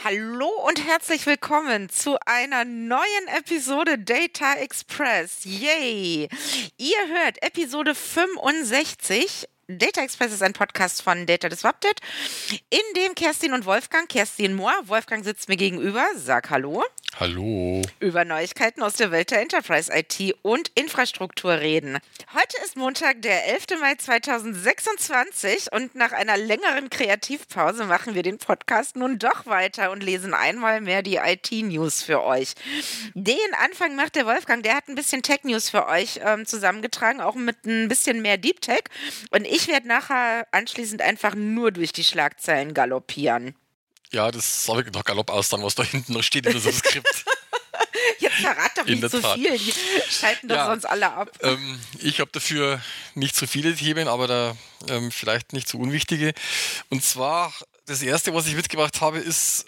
Hallo und herzlich willkommen zu einer neuen Episode Data Express. Yay! Ihr hört Episode 65. Data Express ist ein Podcast von Data Disrupted, in dem Kerstin und Kerstin Mohr, Wolfgang sitzt mir gegenüber, sag Hallo, Hallo. über Neuigkeiten aus der Welt der Enterprise IT und Infrastruktur reden. Heute ist Montag, der 11. Mai 2026 und nach einer längeren Kreativpause machen wir den Podcast nun doch weiter und lesen einmal mehr die IT-News für euch. Den Anfang macht der Wolfgang, der hat ein bisschen Tech-News für euch zusammengetragen, auch mit ein bisschen mehr Deep Tech, und ich werde nachher anschließend einfach nur durch die Schlagzeilen galoppieren. Ja, das sah wirklich nach Galopp aus, dann, was da hinten noch steht in unserem Skript. Jetzt verrat doch In nicht der so Tat. viel, die schalten doch Ja, sonst alle ab. Ich habe dafür nicht so viele Themen, aber da vielleicht nicht so unwichtige. Und zwar, das erste, was ich mitgebracht habe, ist,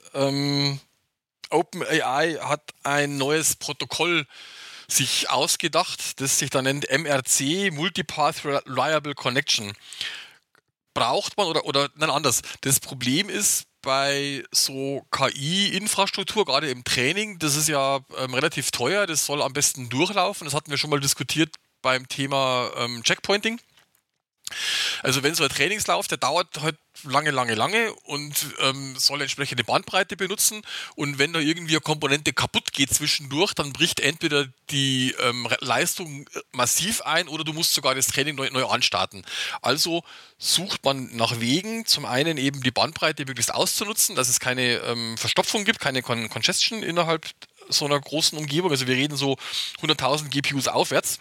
OpenAI hat ein neues Protokoll sich ausgedacht, das sich dann nennt MRC, Multipath Reliable Connection. Braucht man oder nein, anders. Das Problem ist bei so KI-Infrastruktur, gerade im Training, das ist ja relativ teuer, das soll am besten durchlaufen. Das hatten wir schon mal diskutiert beim Thema Checkpointing. Also wenn so ein Trainingslauf, der dauert halt lange und soll entsprechende Bandbreite benutzen, und wenn da irgendwie eine Komponente kaputt geht zwischendurch, dann bricht entweder die Leistung massiv ein oder du musst sogar das Training neu anstarten. Also sucht man nach Wegen, zum einen eben die Bandbreite möglichst auszunutzen, dass es keine Verstopfung gibt, keine Congestion innerhalb so einer großen Umgebung. Also wir reden so 100.000 GPUs aufwärts.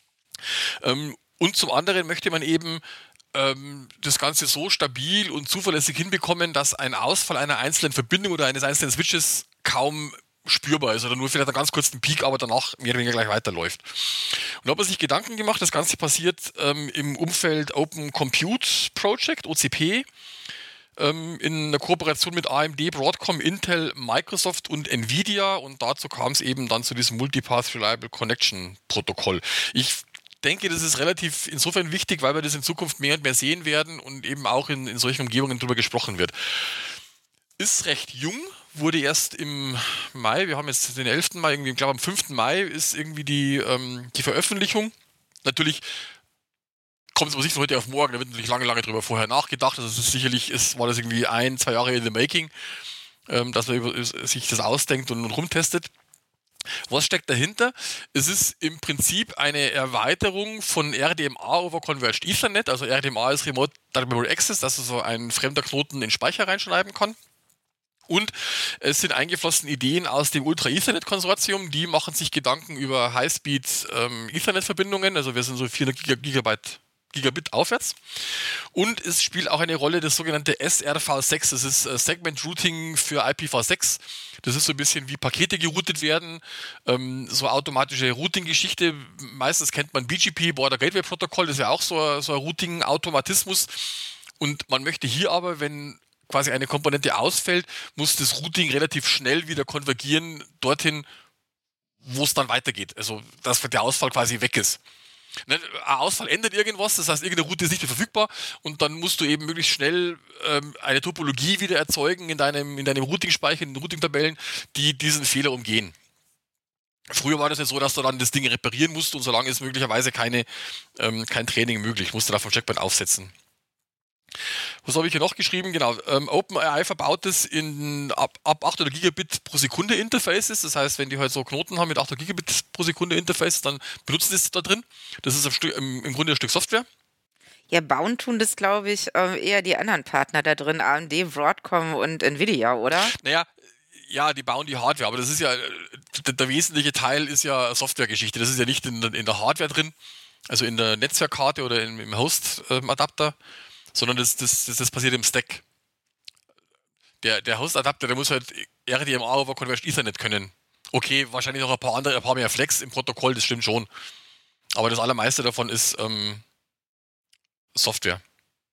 Und zum anderen möchte man eben das Ganze so stabil und zuverlässig hinbekommen, dass ein Ausfall einer einzelnen Verbindung oder eines einzelnen Switches kaum spürbar ist oder nur vielleicht einen ganz kurzen Peak, aber danach mehr oder weniger gleich weiterläuft. Und da hat man sich Gedanken gemacht, das Ganze passiert im Umfeld Open Compute Project, OCP, in der Kooperation mit AMD, Broadcom, Intel, Microsoft und Nvidia, und dazu kam es eben dann zu diesem Multipath Reliable Connection Protokoll. Ich denke, das ist relativ insofern wichtig, weil wir das in Zukunft mehr und mehr sehen werden und eben auch in solchen Umgebungen darüber gesprochen wird. Ist recht jung, wurde erst im Mai, wir haben jetzt den 11. Mai, irgendwie, ich glaube am 5. Mai ist irgendwie die Veröffentlichung. Natürlich kommt es aber nicht von heute auf morgen, da wird natürlich lange drüber vorher nachgedacht. Also es ist sicherlich, war das irgendwie 1-2 Jahre in the making, dass man sich das ausdenkt und rumtestet. Was steckt dahinter? Es ist im Prinzip eine Erweiterung von RDMA over Converged Ethernet. Also RDMA ist Remote Memory Access, dass du so ein fremder Knoten in den Speicher reinschreiben kann. Und es sind eingeflossen Ideen aus dem Ultra-Ethernet-Konsortium, die machen sich Gedanken über High-Speed Ethernet-Verbindungen. Also wir sind so 400 Gigabit aufwärts. Und es spielt auch eine Rolle das sogenannte SRv6, das ist Segment Routing für IPv6. Das ist so ein bisschen wie Pakete geroutet werden, so automatische Routing-Geschichte. Meistens kennt man BGP, Border Gateway Protocol, das ist ja auch so ein Routing-Automatismus. Und man möchte hier aber, wenn quasi eine Komponente ausfällt, muss das Routing relativ schnell wieder konvergieren dorthin, wo es dann weitergeht. Also, dass der Ausfall quasi weg ist. Ein Ausfall ändert irgendwas, das heißt, irgendeine Route ist nicht mehr verfügbar, und dann musst du eben möglichst schnell eine Topologie wieder erzeugen in deinem Routing-Speicher, in den Routing-Tabellen, die diesen Fehler umgehen. Früher war das ja so, dass du dann das Ding reparieren musst, und solange ist möglicherweise kein Training möglich, musst du da vom Checkpoint aufsetzen. Was habe ich hier noch geschrieben? Genau, OpenAI verbaut es in ab 800 Gigabit pro Sekunde Interfaces. Das heißt, wenn die halt so Knoten haben mit 800 Gigabit pro Sekunde Interfaces, dann benutzen sie es da drin. Das ist im Grunde ein Stück Software. Ja, bauen tun das, glaube ich, eher die anderen Partner da drin, AMD, Broadcom und Nvidia, oder? Naja, ja, die bauen die Hardware, aber das ist ja, der wesentliche Teil ist ja Softwaregeschichte. Das ist ja nicht in der Hardware drin, also in der Netzwerkkarte oder im Host-Adapter, sondern das passiert im Stack. Der Host-Adapter, der muss halt RDMA over Converged Ethernet können. Okay, wahrscheinlich noch ein paar mehr Flex im Protokoll, das stimmt schon. Aber das allermeiste davon ist Software.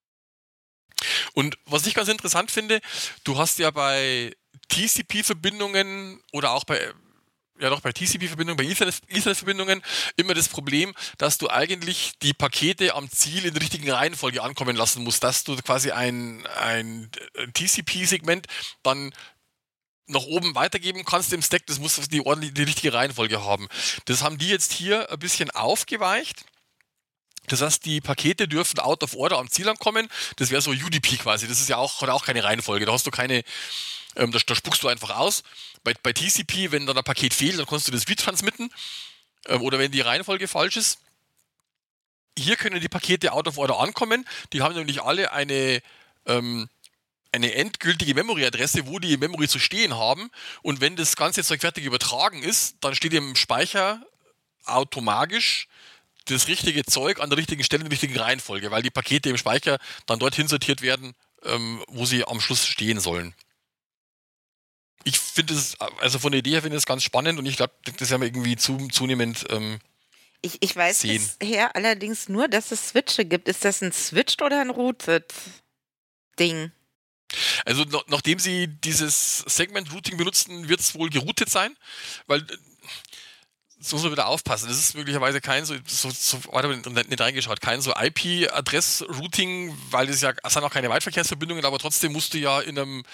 Und was ich ganz interessant finde, du hast ja bei TCP-Verbindungen oder auch bei TCP-Verbindungen, bei Ethernet-Verbindungen immer das Problem, dass du eigentlich die Pakete am Ziel in der richtigen Reihenfolge ankommen lassen musst, dass du quasi ein TCP-Segment dann nach oben weitergeben kannst im Stack, das muss die richtige Reihenfolge haben. Das haben die jetzt hier ein bisschen aufgeweicht. Das heißt, die Pakete dürfen out of order am Ziel ankommen. Das wäre so UDP quasi. Das ist ja auch, hat auch keine Reihenfolge. Da hast du keine, da spuckst du einfach aus. Bei TCP, wenn dann ein Paket fehlt, dann kannst du das retransmitten. Oder wenn die Reihenfolge falsch ist. Hier können die Pakete out of order ankommen. Die haben nämlich alle eine endgültige Memory-Adresse, wo die Memory zu stehen haben. Und wenn das ganze Zeug fertig übertragen ist, dann steht im Speicher automatisch das richtige Zeug an der richtigen Stelle in der richtigen Reihenfolge, weil die Pakete im Speicher dann dorthin sortiert werden, wo sie am Schluss stehen sollen. Ich finde es, also von der Idee her finde ich es ganz spannend und ich glaube, das werden wir irgendwie zunehmend Ich weiß sehen. bisher allerdings nur, dass es Switche gibt. Ist das ein Switched oder ein Rooted-Ding? Also nachdem sie dieses Segment-Routing benutzen, wird es wohl geroutet sein, weil so muss man wieder aufpassen. Das ist möglicherweise kein nicht reingeschaut, kein so IP-Adress-Routing, weil das ja, es sind auch keine Weitverkehrsverbindungen, aber trotzdem musst du ja in einem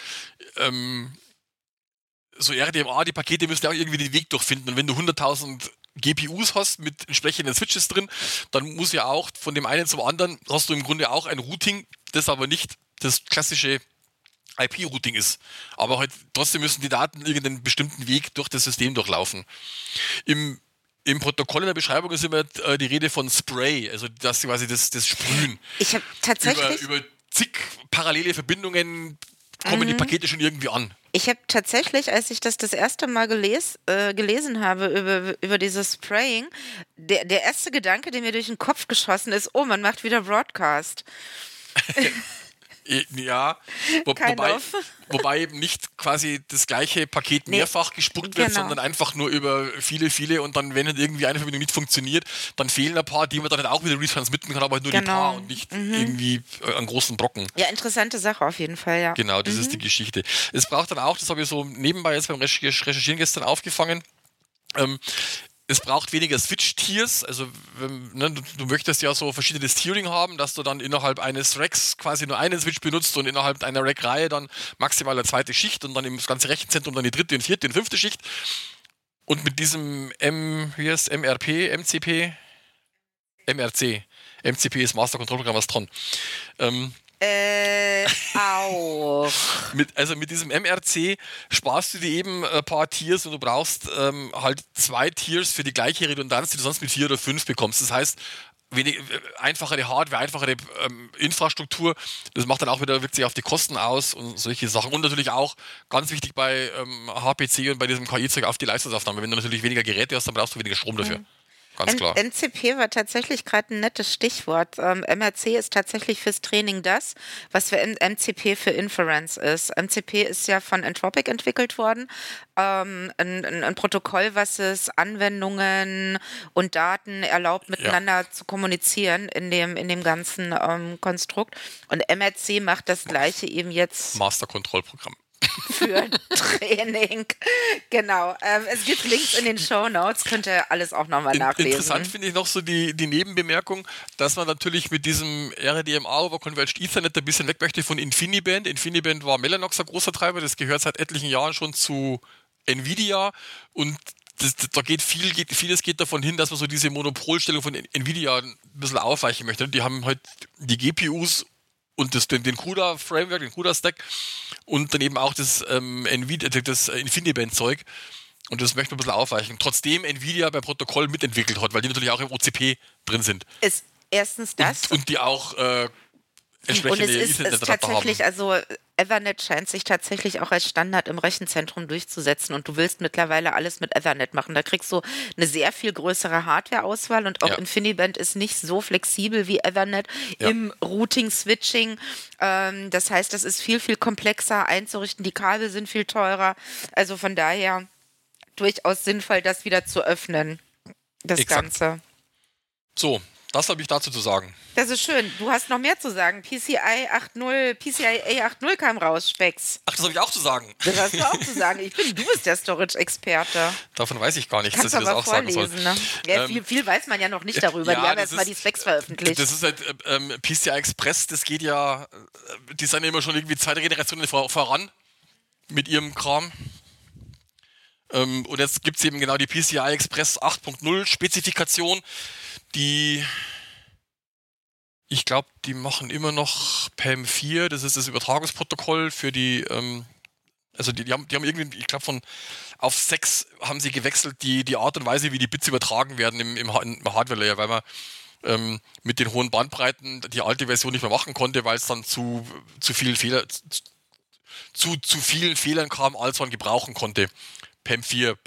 so RDMA, die Pakete müssen ja auch irgendwie den Weg durchfinden. Und wenn du 100.000 GPUs hast mit entsprechenden Switches drin, dann muss ja auch von dem einen zum anderen, hast du im Grunde auch ein Routing, das aber nicht das klassische IP-Routing ist. Aber halt trotzdem müssen die Daten irgendeinen bestimmten Weg durch das System durchlaufen. Im Protokoll in der Beschreibung ist immer die Rede von Spray, also das quasi das Sprühen. Ich habe tatsächlich... Über zig parallele Verbindungen kommen die Pakete schon irgendwie an. Ich habe tatsächlich, als ich das erste Mal gelesen habe über dieses Spraying, der erste Gedanke, der mir durch den Kopf geschossen ist, oh, man macht wieder Broadcast. Ja, wobei eben nicht quasi das gleiche Paket mehrfach gespuckt wird, sondern einfach nur über viele und dann, wenn irgendwie eine Verbindung nicht funktioniert, dann fehlen ein paar, die man dann auch wieder retransmitten kann, aber halt nur die paar und nicht irgendwie einen großen Brocken. Ja, interessante Sache auf jeden Fall, ja. Genau, das ist die Geschichte. Es braucht dann auch, das habe ich so nebenbei jetzt beim Recherchieren gestern aufgefangen, es braucht weniger Switch-Tiers, also du möchtest ja so verschiedenes Tiering haben, dass du dann innerhalb eines Racks quasi nur einen Switch benutzt und innerhalb einer Rack-Reihe dann maximal eine zweite Schicht und dann im ganzen Rechenzentrum dann die dritte und vierte und fünfte Schicht. Und mit diesem MCP ist Master Control Programm, was dran. Auch. Mit diesem MRC sparst du dir eben ein paar Tiers und du brauchst halt 2 Tiers für die gleiche Redundanz, die du sonst mit 4 oder 5 bekommst. Das heißt, einfachere Hardware, einfachere Infrastruktur, das macht dann auch wieder, wirkt sich auf die Kosten aus und solche Sachen. Und natürlich auch ganz wichtig bei HPC und bei diesem KI-Zeug auf die Leistungsaufnahme. Wenn du natürlich weniger Geräte hast, dann brauchst du weniger Strom dafür. Ganz klar. MCP war tatsächlich gerade ein nettes Stichwort. MRC ist tatsächlich fürs Training das, was für MCP für Inference ist. MCP ist ja von Anthropic entwickelt worden. Ein Protokoll, was es Anwendungen und Daten erlaubt, miteinander zu kommunizieren in dem ganzen Konstrukt. Und MRC macht das Gleiche eben jetzt. Master-Kontrollprogramm. Für Training. Genau. Es gibt Links in den Shownotes, könnt ihr alles auch nochmal nachlesen. Interessant finde ich noch so die Nebenbemerkung, dass man natürlich mit diesem RDMA over Converged Ethernet ein bisschen weg möchte von InfiniBand. InfiniBand war Mellanox ein großer Treiber, das gehört seit etlichen Jahren schon zu Nvidia und vieles geht davon hin, dass man so diese Monopolstellung von Nvidia ein bisschen aufweichen möchte. Die haben halt die GPUs und den CUDA-Framework, den CUDA-Stack und dann eben auch das InfiniBand-Zeug. Und das möchte man ein bisschen aufweichen. Trotzdem Nvidia bei Protokoll mitentwickelt hat, weil die natürlich auch im OCP drin sind. Ist erstens das. Und die auch entsprechende Ethernet-Adapter haben. Also Ethernet scheint sich tatsächlich auch als Standard im Rechenzentrum durchzusetzen und du willst mittlerweile alles mit Ethernet machen. Da kriegst du eine sehr viel größere Hardware-Auswahl und auch InfiniBand ist nicht so flexibel wie Ethernet im Routing-Switching. Das heißt, das ist viel, viel komplexer einzurichten. Die Kabel sind viel teurer. Also von daher durchaus sinnvoll, das wieder zu öffnen, das Ganze. So, das habe ich dazu zu sagen. Das ist schön. Du hast noch mehr zu sagen. PCIe 8.0 kam raus, Specs. Ach, das habe ich auch zu sagen. Das hast du auch zu sagen. Du bist der Storage-Experte. Davon weiß ich gar nichts, dass ich das auch vorlesen, sagen soll. Ne? Ja, viel weiß man ja noch nicht darüber. Die haben jetzt mal die Specs veröffentlicht. Das ist halt PCI Express, das geht ja, die sind immer schon irgendwie 2 Generationen voran mit ihrem Kram. Und jetzt gibt es eben genau die PCI Express 8.0 Spezifikation, die, ich glaube, die machen immer noch PAM4, das ist das Übertragungsprotokoll für die, also die haben irgendwie, ich glaube, von auf 6 haben sie gewechselt, die Art und Weise, wie die Bits übertragen werden im Hardware-Layer, weil man mit den hohen Bandbreiten die alte Version nicht mehr machen konnte, weil es dann zu vielen Fehlern kam, als man gebrauchen konnte. PAM4,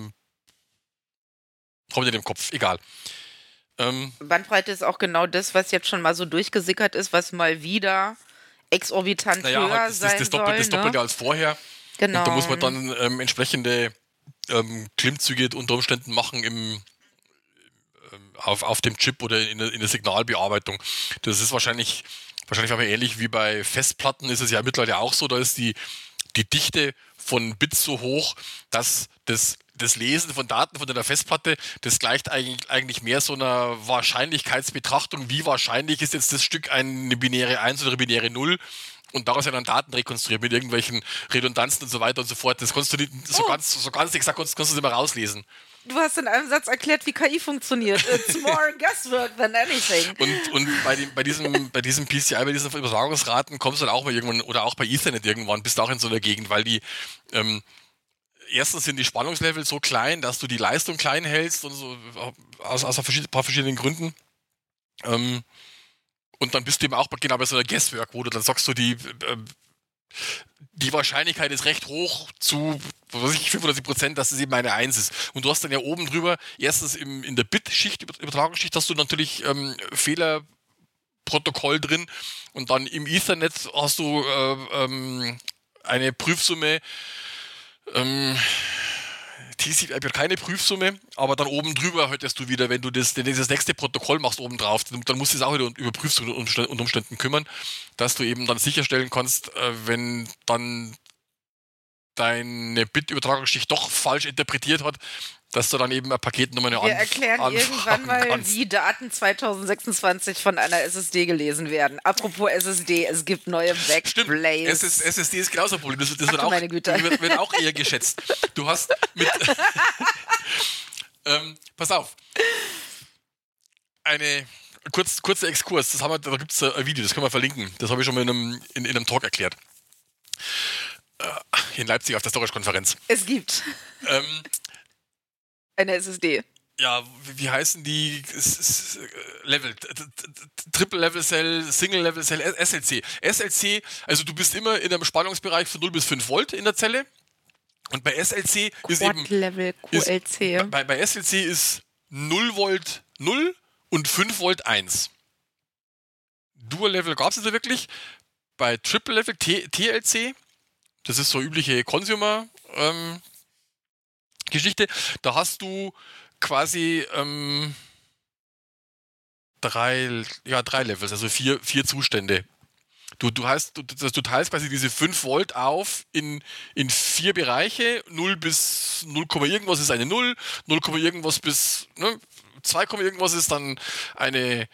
kommt in den Kopf, egal. Bandbreite ist auch genau das, was jetzt schon mal so durchgesickert ist, was mal wieder exorbitant höher halt sein das soll. Das Doppelte als vorher. Genau. Und da muss man dann entsprechende Klimmzüge unter Umständen machen auf dem Chip oder in der Signalbearbeitung. Das ist wahrscheinlich aber ähnlich wie bei Festplatten ist es ja mittlerweile auch so, da ist die Dichte von Bits so hoch, dass das Lesen von Daten von der Festplatte, das gleicht eigentlich mehr so einer Wahrscheinlichkeitsbetrachtung, wie wahrscheinlich ist jetzt das Stück eine binäre 1 oder eine binäre 0 und daraus ja dann Daten rekonstruiert mit irgendwelchen Redundanzen und so weiter und so fort. Das kannst du nicht so ganz exakt kannst du es immer rauslesen. Du hast in einem Satz erklärt, wie KI funktioniert. It's more guesswork than anything. Und bei diesem PCI, bei diesen Übertragungsraten kommst du dann auch mal irgendwann, oder auch bei Ethernet irgendwann, bist du auch in so einer Gegend, weil die erstens sind die Spannungslevel so klein, dass du die Leistung klein hältst und so aus ein paar verschiedenen Gründen. Und dann bist du eben auch genau bei so einer Guesswork, wo du dann sagst, so die Wahrscheinlichkeit ist recht hoch zu 95%, dass es eben eine 1 ist. Und du hast dann ja oben drüber, erstens in der Bit-Schicht, Übertragungsschicht, hast du natürlich Fehlerprotokoll drin und dann im Ethernet hast du eine Prüfsumme, TCP hat keine Prüfsumme, aber dann oben drüber hättest du wieder, wenn du das nächste Protokoll machst oben drauf, dann musst du es auch wieder über Prüfsummen unter Umständen kümmern, dass du eben dann sicherstellen kannst, wenn dann deine Bit-Übertragungsschicht doch falsch interpretiert hat, dass du dann eben ein Paketnummer Wir erklären irgendwann mal, wie Daten 2026 von einer SSD gelesen werden. Apropos SSD, es gibt neue Backblaze. Stimmt, SSD ist genauso ein Problem. Das wird, auch, meine Güte. wird auch eher geschätzt. Du hast mit... pass auf. Kurzer Exkurs. Da gibt es ein Video, das können wir verlinken. Das habe ich schon mal in einem Talk erklärt. In Leipzig auf der Storage-Konferenz. Es gibt eine SSD. Ja, wie heißen die? Level, Triple Level Cell, Single Level Cell, SLC. SLC, also du bist immer in einem Spannungsbereich von 0 bis 5 Volt in der Zelle. Und bei SLC ist eben... Quad-Level QLC. Bei SLC ist 0 Volt 0 und 5 Volt 1. Dual Level gab es also wirklich. Bei Triple Level TLC, das ist so übliche Consumer-Geschichte, da hast du quasi 3 Levels, also 4 Zustände. Du teilst quasi diese 5 Volt auf in 4 Bereiche, 0 bis 0, irgendwas ist eine 0, 0, irgendwas bis 2, irgendwas ist dann eine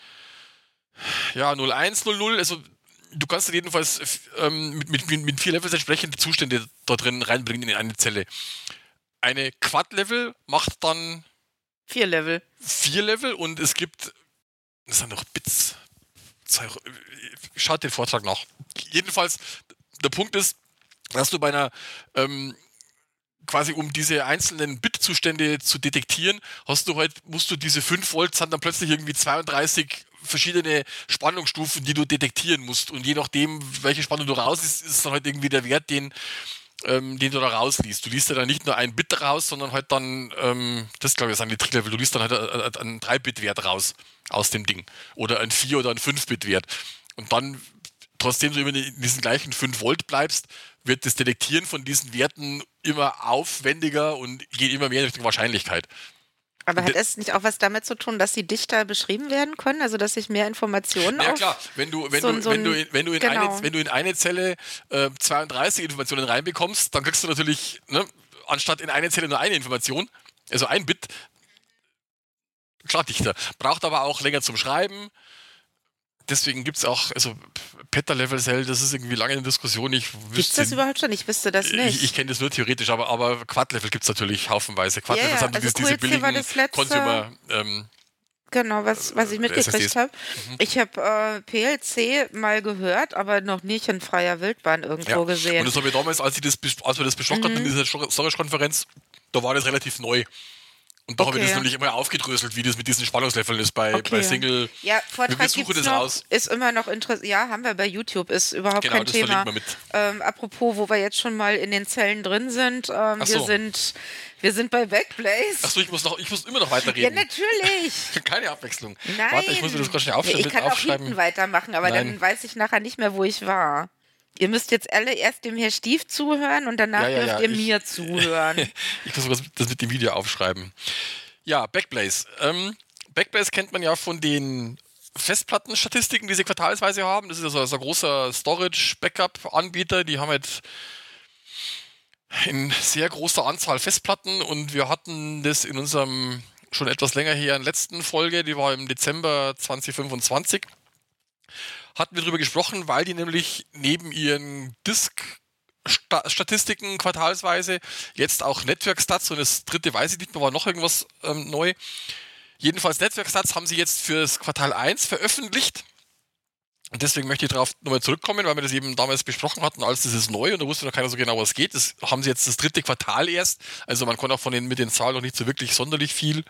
0,1, 0,0, also du kannst dann jedenfalls mit 4 Levels entsprechende Zustände da drin reinbringen in eine Zelle. Eine Quad-Level macht dann 4 Level. 4 Level und es gibt, das sind noch Bits. Schaut den Vortrag nach. Jedenfalls, der Punkt ist, dass du bei einer, quasi um diese einzelnen Bit-Zustände zu detektieren, musst du diese 5 Volt, sind dann plötzlich irgendwie 32 verschiedene Spannungsstufen, die du detektieren musst. Und je nachdem, welche Spannung du rausliest, ist dann halt irgendwie der Wert, den du da rausliest. Du liest ja dann nicht nur ein Bit raus, sondern halt dann, das glaube ich ist ein Tricklevel, du liest dann halt einen 3-Bit-Wert raus aus dem Ding. Oder ein 4- oder ein 5-Bit-Wert. Und dann, trotzdem du immer in diesen gleichen 5 Volt bleibst, wird das Detektieren von diesen Werten immer aufwendiger und geht immer mehr Richtung Wahrscheinlichkeit. Aber hat es nicht auch was damit zu tun, dass sie dichter beschrieben werden können? Also, dass sich mehr Informationen Ja klar, wenn du in eine Zelle 32 Informationen reinbekommst, dann kriegst du natürlich, anstatt in eine Zelle nur eine Information, also ein Bit, klar dichter. Braucht aber auch länger zum Schreiben. deswegen gibt es auch, also Petter-Level Cell, das ist irgendwie lange in der Diskussion. Gibt es das überhaupt schon? Ich wüsste das nicht. Ich kenne das nur theoretisch, aber Quad-Level gibt es natürlich haufenweise. Quad-Level sind also diese billigen war das letzte, Consumer. Genau, was ich mitgekriegt habe. Ich habe PLC mal gehört, aber noch nicht in freier Wildbahn irgendwo gesehen. Und das habe ich damals, als wir das besprochen hatten in dieser Storage-Konferenz, da war das relativ neu. Und da habe ich das noch nicht immer aufgedröselt, wie das mit diesen Spannungsleveln ist bei Single. Ja, Vortrag wir suchen das noch, raus. Ist immer noch interessant. Ja, haben wir bei YouTube, ist überhaupt kein das Thema. Verlinken wir mit. Apropos, wo wir jetzt schon mal in den Zellen drin sind, wir sind bei Backblaze. Achso, ich muss immer noch weiterreden. Ja, natürlich. Keine Abwechslung. Nein. Warte, ich muss mir das gerade schnell aufschreiben. Ich kann auch hinten weitermachen, aber dann weiß ich nachher nicht mehr, wo ich war. Ihr müsst jetzt alle erst dem Herr Stief zuhören und danach dürft ihr mir zuhören. Ich muss das mit dem Video aufschreiben. Ja, Backblaze. Backblaze kennt man ja von den Festplattenstatistiken, die sie quartalsweise haben. Das ist also ein großer Storage-Backup-Anbieter. Die haben halt in sehr großer Anzahl Festplatten und wir hatten das in unserem schon etwas länger her in der letzten Folge, die war im Dezember 2025, hatten wir darüber gesprochen, weil die nämlich neben ihren Disk-Statistiken quartalsweise jetzt auch Network-Stats und das dritte weiß ich nicht mehr, war noch irgendwas neu. Jedenfalls Network-Stats haben sie jetzt fürs Quartal 1 veröffentlicht. Und deswegen möchte ich darauf nochmal zurückkommen, weil wir das eben damals besprochen hatten, als das ist neu und da wusste noch keiner so genau, was geht. Das haben sie jetzt das dritte Quartal erst. Also man kann auch mit den Zahlen noch nicht so wirklich sonderlich viel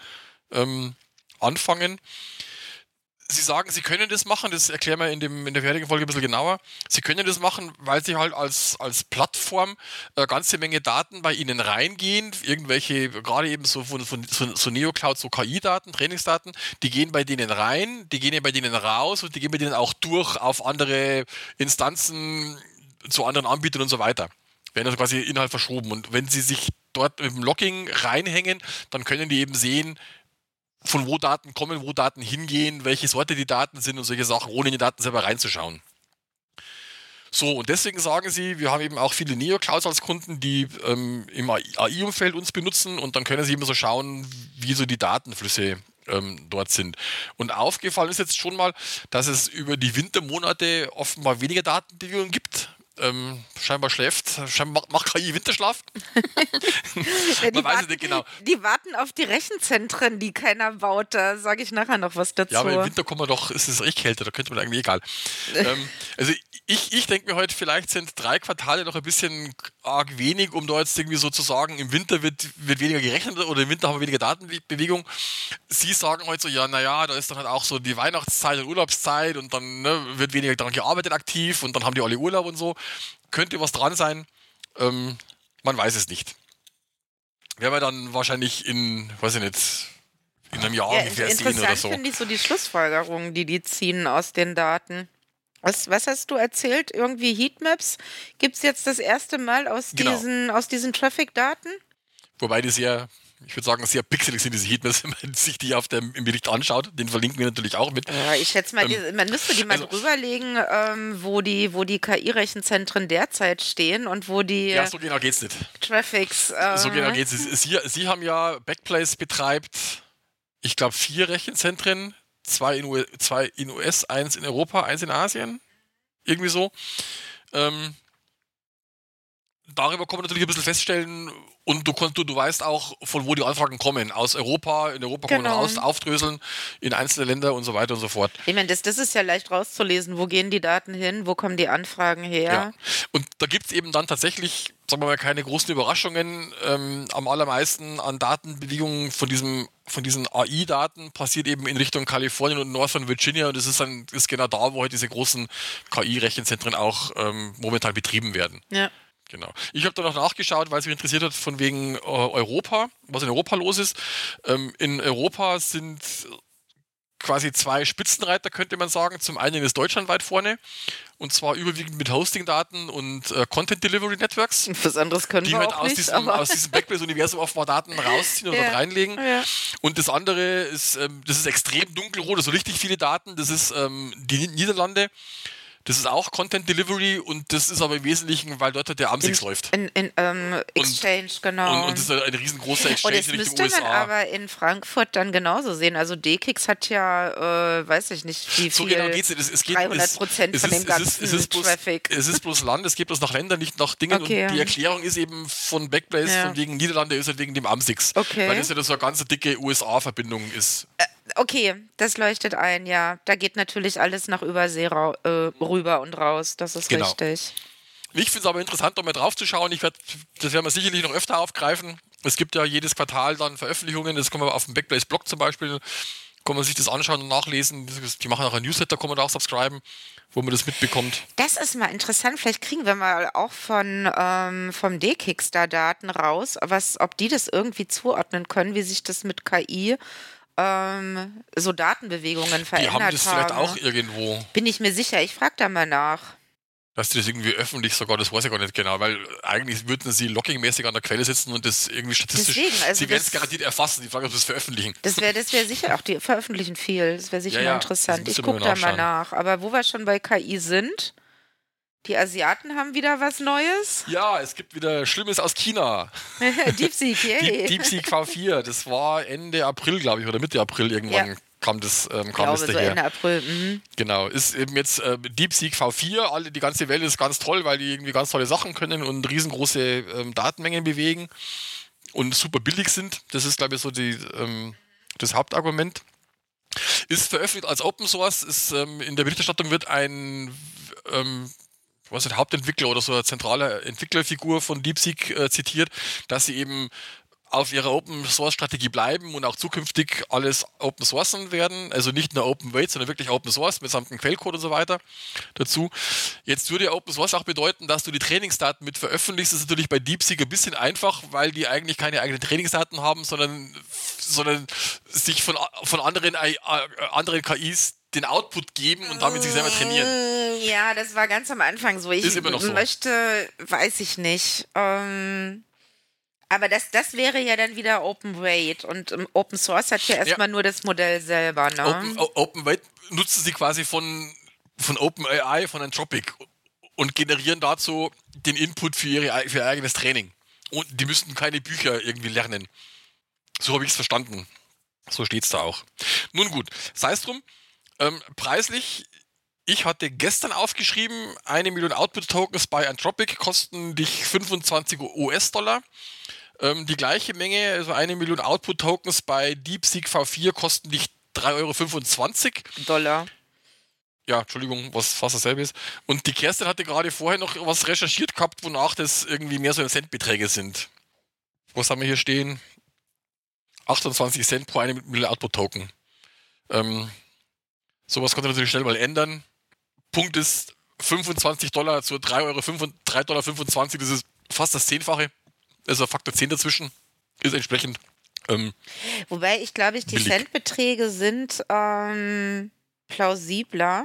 anfangen. Sie sagen, sie können das machen, das erklären wir in der vorherigen Folge ein bisschen genauer. Sie können das machen, weil sie halt als Plattform eine ganze Menge Daten bei ihnen reingehen. Irgendwelche, gerade eben so von Neocloud, so KI-Daten, Trainingsdaten, die gehen bei denen rein, die gehen bei denen raus und die gehen bei denen auch durch auf andere Instanzen, zu anderen Anbietern und so weiter. Werden also quasi Inhalt verschoben. Und wenn sie sich dort mit dem Logging reinhängen, dann können die eben sehen, von wo Daten kommen, wo Daten hingehen, welche Sorte die Daten sind und solche Sachen, ohne in die Daten selber reinzuschauen. So, und deswegen sagen sie, wir haben eben auch viele Neoclouds als Kunden, die im AI-Umfeld uns benutzen und dann können sie eben so schauen, wie so die Datenflüsse dort sind. Und aufgefallen ist jetzt schon mal, dass es über die Wintermonate offenbar weniger Datenbewegungen gibt. Scheinbar macht KI Winterschlaf. Man weiß es nicht genau. Die warten auf die Rechenzentren, die keiner baut. Da sage ich nachher noch was dazu. Ja, aber im Winter ist es echt kälter, da könnte man eigentlich egal. Also ich denke mir heute, vielleicht sind 3 Quartale noch ein bisschen arg wenig, um da jetzt irgendwie so zu sagen, im Winter wird weniger gerechnet oder im Winter haben wir weniger Datenbewegung. Sie sagen heute so, da ist dann halt auch so die Weihnachtszeit und Urlaubszeit und dann wird weniger daran gearbeitet aktiv und dann haben die alle Urlaub und so. Könnte was dran sein, man weiß es nicht. Werden wir dann wahrscheinlich in einem Jahr ungefähr sehen oder so. Interessant finde ich so die Schlussfolgerungen, die ziehen aus den Daten. Was hast du erzählt? Irgendwie Heatmaps? Gibt es jetzt das erste Mal aus diesen Traffic-Daten? Wobei die ich würde sagen, sehr pixelig sind diese Heatmaps, wenn man sich die im Bericht anschaut. Den verlinken wir natürlich auch mit. Ja, ich schätze mal, man müsste die mal drüberlegen, wo die KI-Rechenzentren derzeit stehen und wo die so genau geht's nicht. Traffics. So genau geht's nicht. Sie haben ja, Backblaze betreibt, ich glaube, 4 Rechenzentren, 2 in US, 1 in Europa, 1 in Asien. Irgendwie so. Darüber kann man natürlich ein bisschen feststellen und du weißt auch, von wo die Anfragen kommen. Aus Europa, in Europa kann man aufdröseln, in einzelne Länder und so weiter und so fort. Ich meine, das ist ja leicht rauszulesen. Wo gehen die Daten hin? Wo kommen die Anfragen her? Ja. Und da gibt es eben dann tatsächlich, sagen wir mal, keine großen Überraschungen. Am allermeisten an Datenbewegungen von diesen AI-Daten passiert eben in Richtung Kalifornien und Northern Virginia und das ist genau da, wo halt diese großen KI-Rechenzentren auch momentan betrieben werden. Ja. Genau. Ich habe da noch nachgeschaut, weil es mich interessiert hat, von wegen Europa, was in Europa los ist. In Europa sind quasi 2 Spitzenreiter, könnte man sagen. Zum einen ist Deutschland weit vorne und zwar überwiegend mit Hosting-Daten und Content Delivery Networks. Was anderes können wir halt auch nicht. Aus diesem Backblaze-Universum offenbar Daten rausziehen oder dort reinlegen. Ja. Und das andere ist, das ist extrem dunkelrot, also richtig viele Daten. Das ist die Niederlande. Das ist auch Content Delivery und das ist aber im Wesentlichen, weil dort der AMSIX läuft. In Exchange, genau. Und das ist ein riesengroßer Und Exchange das in Richtung müsste man USA. aber in Frankfurt dann genauso sehen. Also DKIX hat ja, weiß ich nicht, wie So viel, genau geht's. Es geht 300% von dem ganzen Traffic. Es ist bloß Land, es geht bloß nach Ländern, nicht nach Dingen. Okay. Und die Erklärung ist eben von Backblaze, von wegen Niederlande, ist halt wegen dem AMSIX. Okay. Weil das ja so eine ganz dicke USA-Verbindung ist. Okay, das leuchtet ein, ja. Da geht natürlich alles nach Übersee rüber und raus. Das ist Genau. richtig. Ich finde es aber interessant, da mal drauf zu schauen. Das werden wir sicherlich noch öfter aufgreifen. Es gibt ja jedes Quartal dann Veröffentlichungen. Das kann man auf dem Backblaze-Blog zum Beispiel, kann man sich das anschauen und nachlesen. Die machen auch ein Newsletter, kann man da auch subscriben, wo man das mitbekommt. Das ist mal interessant. Vielleicht kriegen wir mal auch vom DKIX da Daten raus, ob die das irgendwie zuordnen können, wie sich das mit KI so Datenbewegungen verändert Die haben das vielleicht haben. auch irgendwo. Bin ich mir sicher. Ich frage da mal nach. Dass die das irgendwie öffentlich sogar, das weiß ich gar nicht genau, weil eigentlich würden sie loggingmäßig an der Quelle sitzen und das irgendwie statistisch, Deswegen, also sie werden es garantiert erfassen, die Frage, ob sie es veröffentlichen. Das wäre sicher, auch die veröffentlichen viel. Das wäre sicher Ja, mal ja, interessant. das Ich müsste man gucke da mal nachschauen. nach. Aber wo wir schon bei KI sind, die Asiaten haben wieder was Neues. Ja, es gibt wieder Schlimmes aus China. DeepSeek, yay. DeepSeek V4, das war Ende April, glaube ich, oder Mitte April irgendwann. Ja. Kam das Ich glaube, so daher. Ende April. Mhm. Genau, ist eben jetzt DeepSeek V4, die ganze Welt ist ganz toll, weil die irgendwie ganz tolle Sachen können und riesengroße Datenmengen bewegen und super billig sind. Das ist, glaube ich, so das Hauptargument. Ist veröffentlicht als Open Source, in der Berichterstattung wird ein Hauptentwickler oder so eine zentrale Entwicklerfigur von DeepSeek zitiert, dass sie eben auf ihrer Open-Source-Strategie bleiben und auch zukünftig alles Open-Sourcen werden. Also nicht nur Open-Weight, sondern wirklich Open-Source mit samt Quellcode und so weiter dazu. Jetzt würde ja Open-Source auch bedeuten, dass du die Trainingsdaten mit veröffentlichst. Das ist natürlich bei DeepSeek ein bisschen einfach, weil die eigentlich keine eigenen Trainingsdaten haben, sondern sich von anderen KIs den Output geben und damit sich selber trainieren. Ja, das war ganz am Anfang so. Ich Ist immer noch so. weiß ich nicht. Aber das wäre ja dann wieder Open Weight und Open Source hat ja erstmal nur das Modell selber, ne? Open Weight nutzen sie quasi von OpenAI, von Anthropic und generieren dazu den Input für ihr eigenes Training. Und die müssten keine Bücher irgendwie lernen. So habe ich es verstanden. So steht es da auch. Nun gut, sei es drum. Preislich, ich hatte gestern aufgeschrieben, 1 Million Output-Tokens bei Anthropic kosten dich 25 US-Dollar. Die gleiche Menge, also 1 Million Output-Tokens bei DeepSeek V4 kosten dich 3,25 Dollar. Ja, Entschuldigung, was fast dasselbe ist. Und die Kerstin hatte gerade vorher noch was recherchiert gehabt, wonach das irgendwie mehr so Centbeträge sind. Was haben wir hier stehen? 28 Cent pro 1 Million Output-Token. Sowas konnte natürlich schnell mal ändern. Punkt ist, 25 Dollar zu 3,25 Dollar, das ist fast das 10-fache. Also Faktor 10 dazwischen ist entsprechend. Wobei ich glaube, die Centbeträge sind plausibler.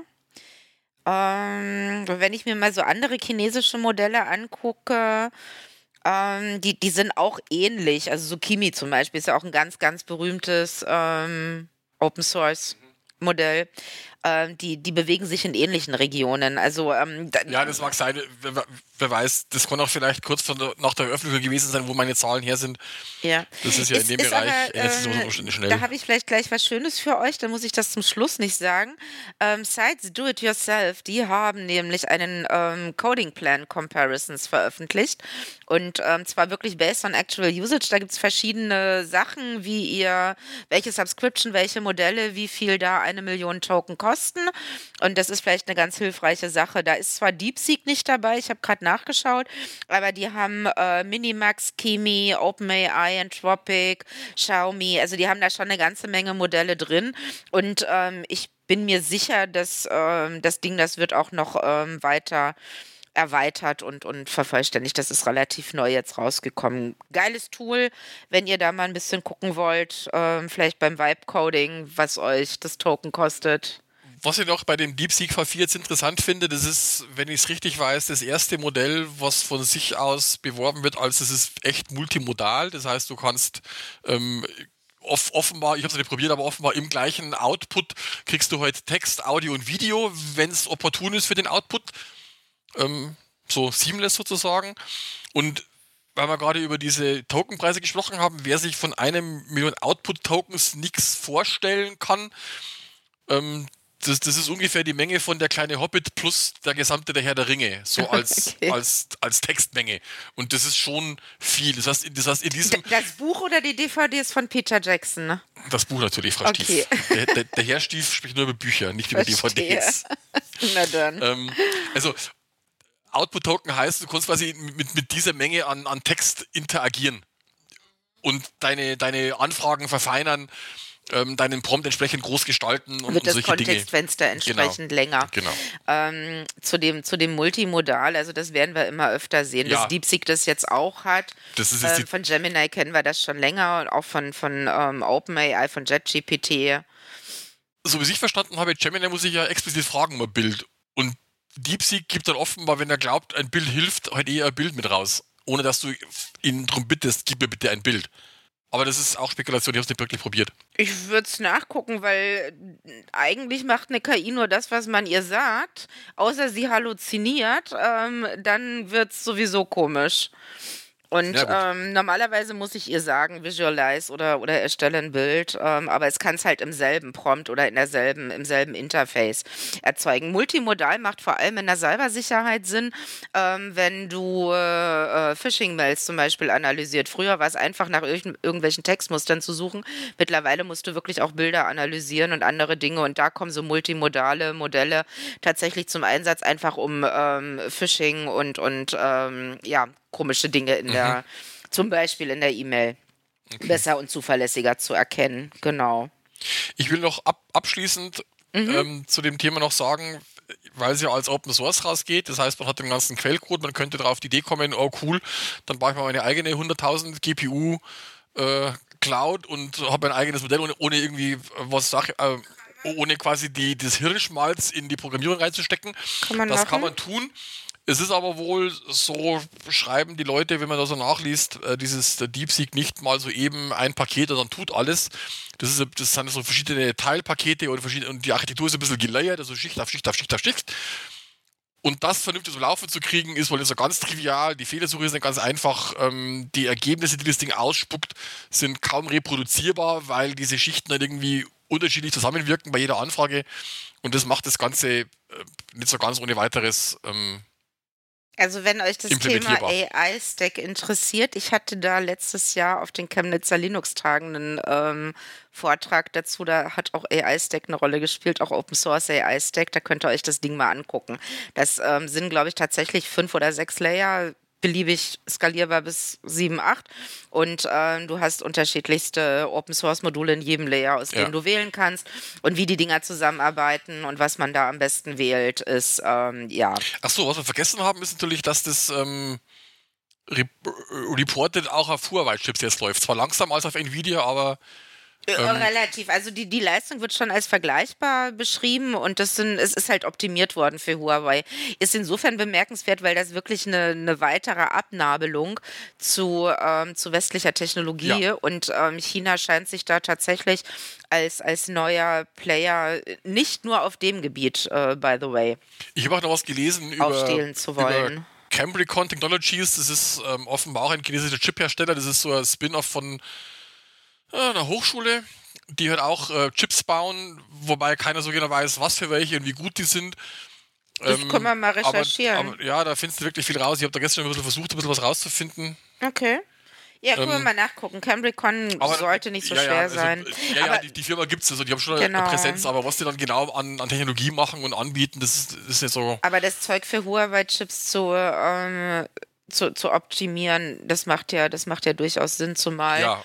Wenn ich mir mal so andere chinesische Modelle angucke, die sind auch ähnlich. Also so Kimi zum Beispiel ist ja auch ein ganz, ganz berühmtes Open Source Modell. Die bewegen sich in ähnlichen Regionen. Also, ja, das mag sein. Wer weiß, das kann auch vielleicht kurz nach der Veröffentlichung gewesen sein, wo meine Zahlen her sind. Ja. Das ist ja in dem Bereich aber, schnell. Da habe ich vielleicht gleich was Schönes für euch, dann muss ich das zum Schluss nicht sagen. Sites Do It Yourself, die haben nämlich einen Coding Plan Comparisons veröffentlicht und zwar wirklich based on actual usage. Da gibt es verschiedene Sachen, welche Subscription, welche Modelle, wie viel da 1 Million Token kosten. Und das ist vielleicht eine ganz hilfreiche Sache. Da ist zwar DeepSeek nicht dabei, ich habe gerade nachgeschaut, aber die haben Minimax, Kimi, OpenAI, Anthropic, Xiaomi, also die haben da schon eine ganze Menge Modelle drin und ich bin mir sicher, dass das Ding, das wird auch noch weiter erweitert und vervollständigt. Das ist relativ neu jetzt rausgekommen. Geiles Tool, wenn ihr da mal ein bisschen gucken wollt, vielleicht beim Vibe-Coding, was euch das Token kostet. Was ich noch bei dem DeepSeek V4 jetzt interessant finde, das ist, wenn ich es richtig weiß, das erste Modell, was von sich aus beworben wird, als es ist echt multimodal. Das heißt, du kannst offenbar, ich habe es nicht probiert, aber offenbar im gleichen Output kriegst du halt Text, Audio und Video, wenn es opportun ist für den Output. So seamless sozusagen. Und weil wir gerade über diese Tokenpreise gesprochen haben, wer sich von 1 Million Output-Tokens nichts vorstellen kann, das ist ungefähr die Menge von der kleine Hobbit plus der gesamte der Herr der Ringe, so als, Okay. als Textmenge. Und das ist schon viel. Das heißt in diesem, Das Buch oder die DVD ist von Peter Jackson, ne? das Buch natürlich, Frau Okay. Stief. Der Herr Stief spricht nur über Bücher, nicht über Verstehe. DVDs. Na dann. Also Output-Token heißt, du kannst quasi mit dieser Menge an Text interagieren und deine Anfragen verfeinern, deinen Prompt entsprechend groß gestalten und Wird das solche Dinge. Kontextfenster entsprechend länger. Genau. Zu dem Multimodal, also das werden wir immer öfter sehen, Ja. dass DeepSeek das jetzt auch hat. Das ist jetzt Von Gemini kennen wir das schon länger und auch von OpenAI, von JetGPT. so wie ich verstanden habe, Gemini muss ich ja explizit fragen, um ein Bild. Und DeepSeek gibt dann offenbar, wenn er glaubt, ein Bild hilft, halt eher ein Bild mit raus. Ohne dass du ihn darum bittest, gib mir bitte ein Bild. Aber das ist auch Spekulation, ich habe es nicht wirklich probiert. Ich würde es nachgucken, weil eigentlich macht eine KI nur das, was man ihr sagt, außer sie halluziniert, dann wird es sowieso komisch. Und Ja, normalerweise muss ich ihr sagen, visualize oder erstelle ein Bild, aber es kann es halt im selben Prompt oder im selben Interface erzeugen. Multimodal macht vor allem in der Cybersicherheit Sinn, wenn du Phishing-Mails zum Beispiel analysiert. Früher war es einfach nach irgendwelchen Textmustern zu suchen. Mittlerweile musst du wirklich auch Bilder analysieren und andere Dinge und da kommen so multimodale Modelle tatsächlich zum Einsatz, einfach um Phishing und ja, komische Dinge zum Beispiel in der E-Mail besser und zuverlässiger zu erkennen. Genau. Ich will noch abschließend zu dem Thema noch sagen, weil es ja als Open Source rausgeht, das heißt, man hat den ganzen Quellcode, man könnte darauf die Idee kommen, oh cool, dann baue ich mal meine eigene 100.000 GPU Cloud und habe ein eigenes Modell, ohne irgendwie ohne quasi das Hirnschmalz in die Programmierung reinzustecken. Kann man Das machen? kann man tun. Es ist aber wohl, so schreiben die Leute, wenn man da so nachliest, der DeepSeek nicht mal so eben ein Paket und dann tut alles. Das sind so verschiedene Teilpakete und die Architektur ist ein bisschen gelayert, also Schicht auf Schicht auf Schicht auf Schicht. Und das vernünftig so laufen zu kriegen, ist wohl nicht so ganz trivial. Die Fehlersuche ist nicht ganz einfach. Die Ergebnisse, die das Ding ausspuckt, sind kaum reproduzierbar, weil diese Schichten halt irgendwie unterschiedlich zusammenwirken bei jeder Anfrage. Und das macht das Ganze nicht so ganz ohne weiteres Also wenn euch das Thema implementierbar. AI-Stack interessiert, ich hatte da letztes Jahr auf den Chemnitzer Linux-Tagen einen Vortrag dazu, da hat auch AI-Stack eine Rolle gespielt, auch Open Source AI-Stack, da könnt ihr euch das Ding mal angucken. Das sind, glaube ich, tatsächlich 5 oder 6 Layer, beliebig skalierbar bis 7, 8 und du hast unterschiedlichste Open-Source-Module in jedem Layer, aus denen du wählen kannst und wie die Dinger zusammenarbeiten und was man da am besten wählt, ist, ja. Ach so, was wir vergessen haben, ist natürlich, dass das reported auch auf Huawei-Chips jetzt läuft. Zwar langsam als auf Nvidia, aber Relativ. Also die Leistung wird schon als vergleichbar beschrieben und es ist halt optimiert worden für Huawei. Ist insofern bemerkenswert, weil das wirklich eine weitere Abnabelung zu westlicher Technologie und China scheint sich da tatsächlich als neuer Player nicht nur auf dem Gebiet, by the way, ich habe auch noch was gelesen aufstehlen zu wollen. über Cambricon Technologies. Das ist offenbar auch ein chinesischer Chiphersteller. Das ist so ein Spin-off von einer Hochschule, die halt auch Chips bauen, wobei keiner so genau weiß, was für welche und wie gut die sind. Das können wir mal recherchieren. Aber ja, da findest du wirklich viel raus. Ich habe da gestern ein bisschen versucht, ein bisschen was rauszufinden. Okay. Ja, können wir mal nachgucken. Cambricon sollte nicht so schwer sein. Ja, die Firma gibt es, also die haben schon eine Präsenz, aber was die dann genau an Technologie machen und anbieten, das ist nicht so. Aber das Zeug für Huawei-Chips zu optimieren, das macht ja durchaus Sinn, zumal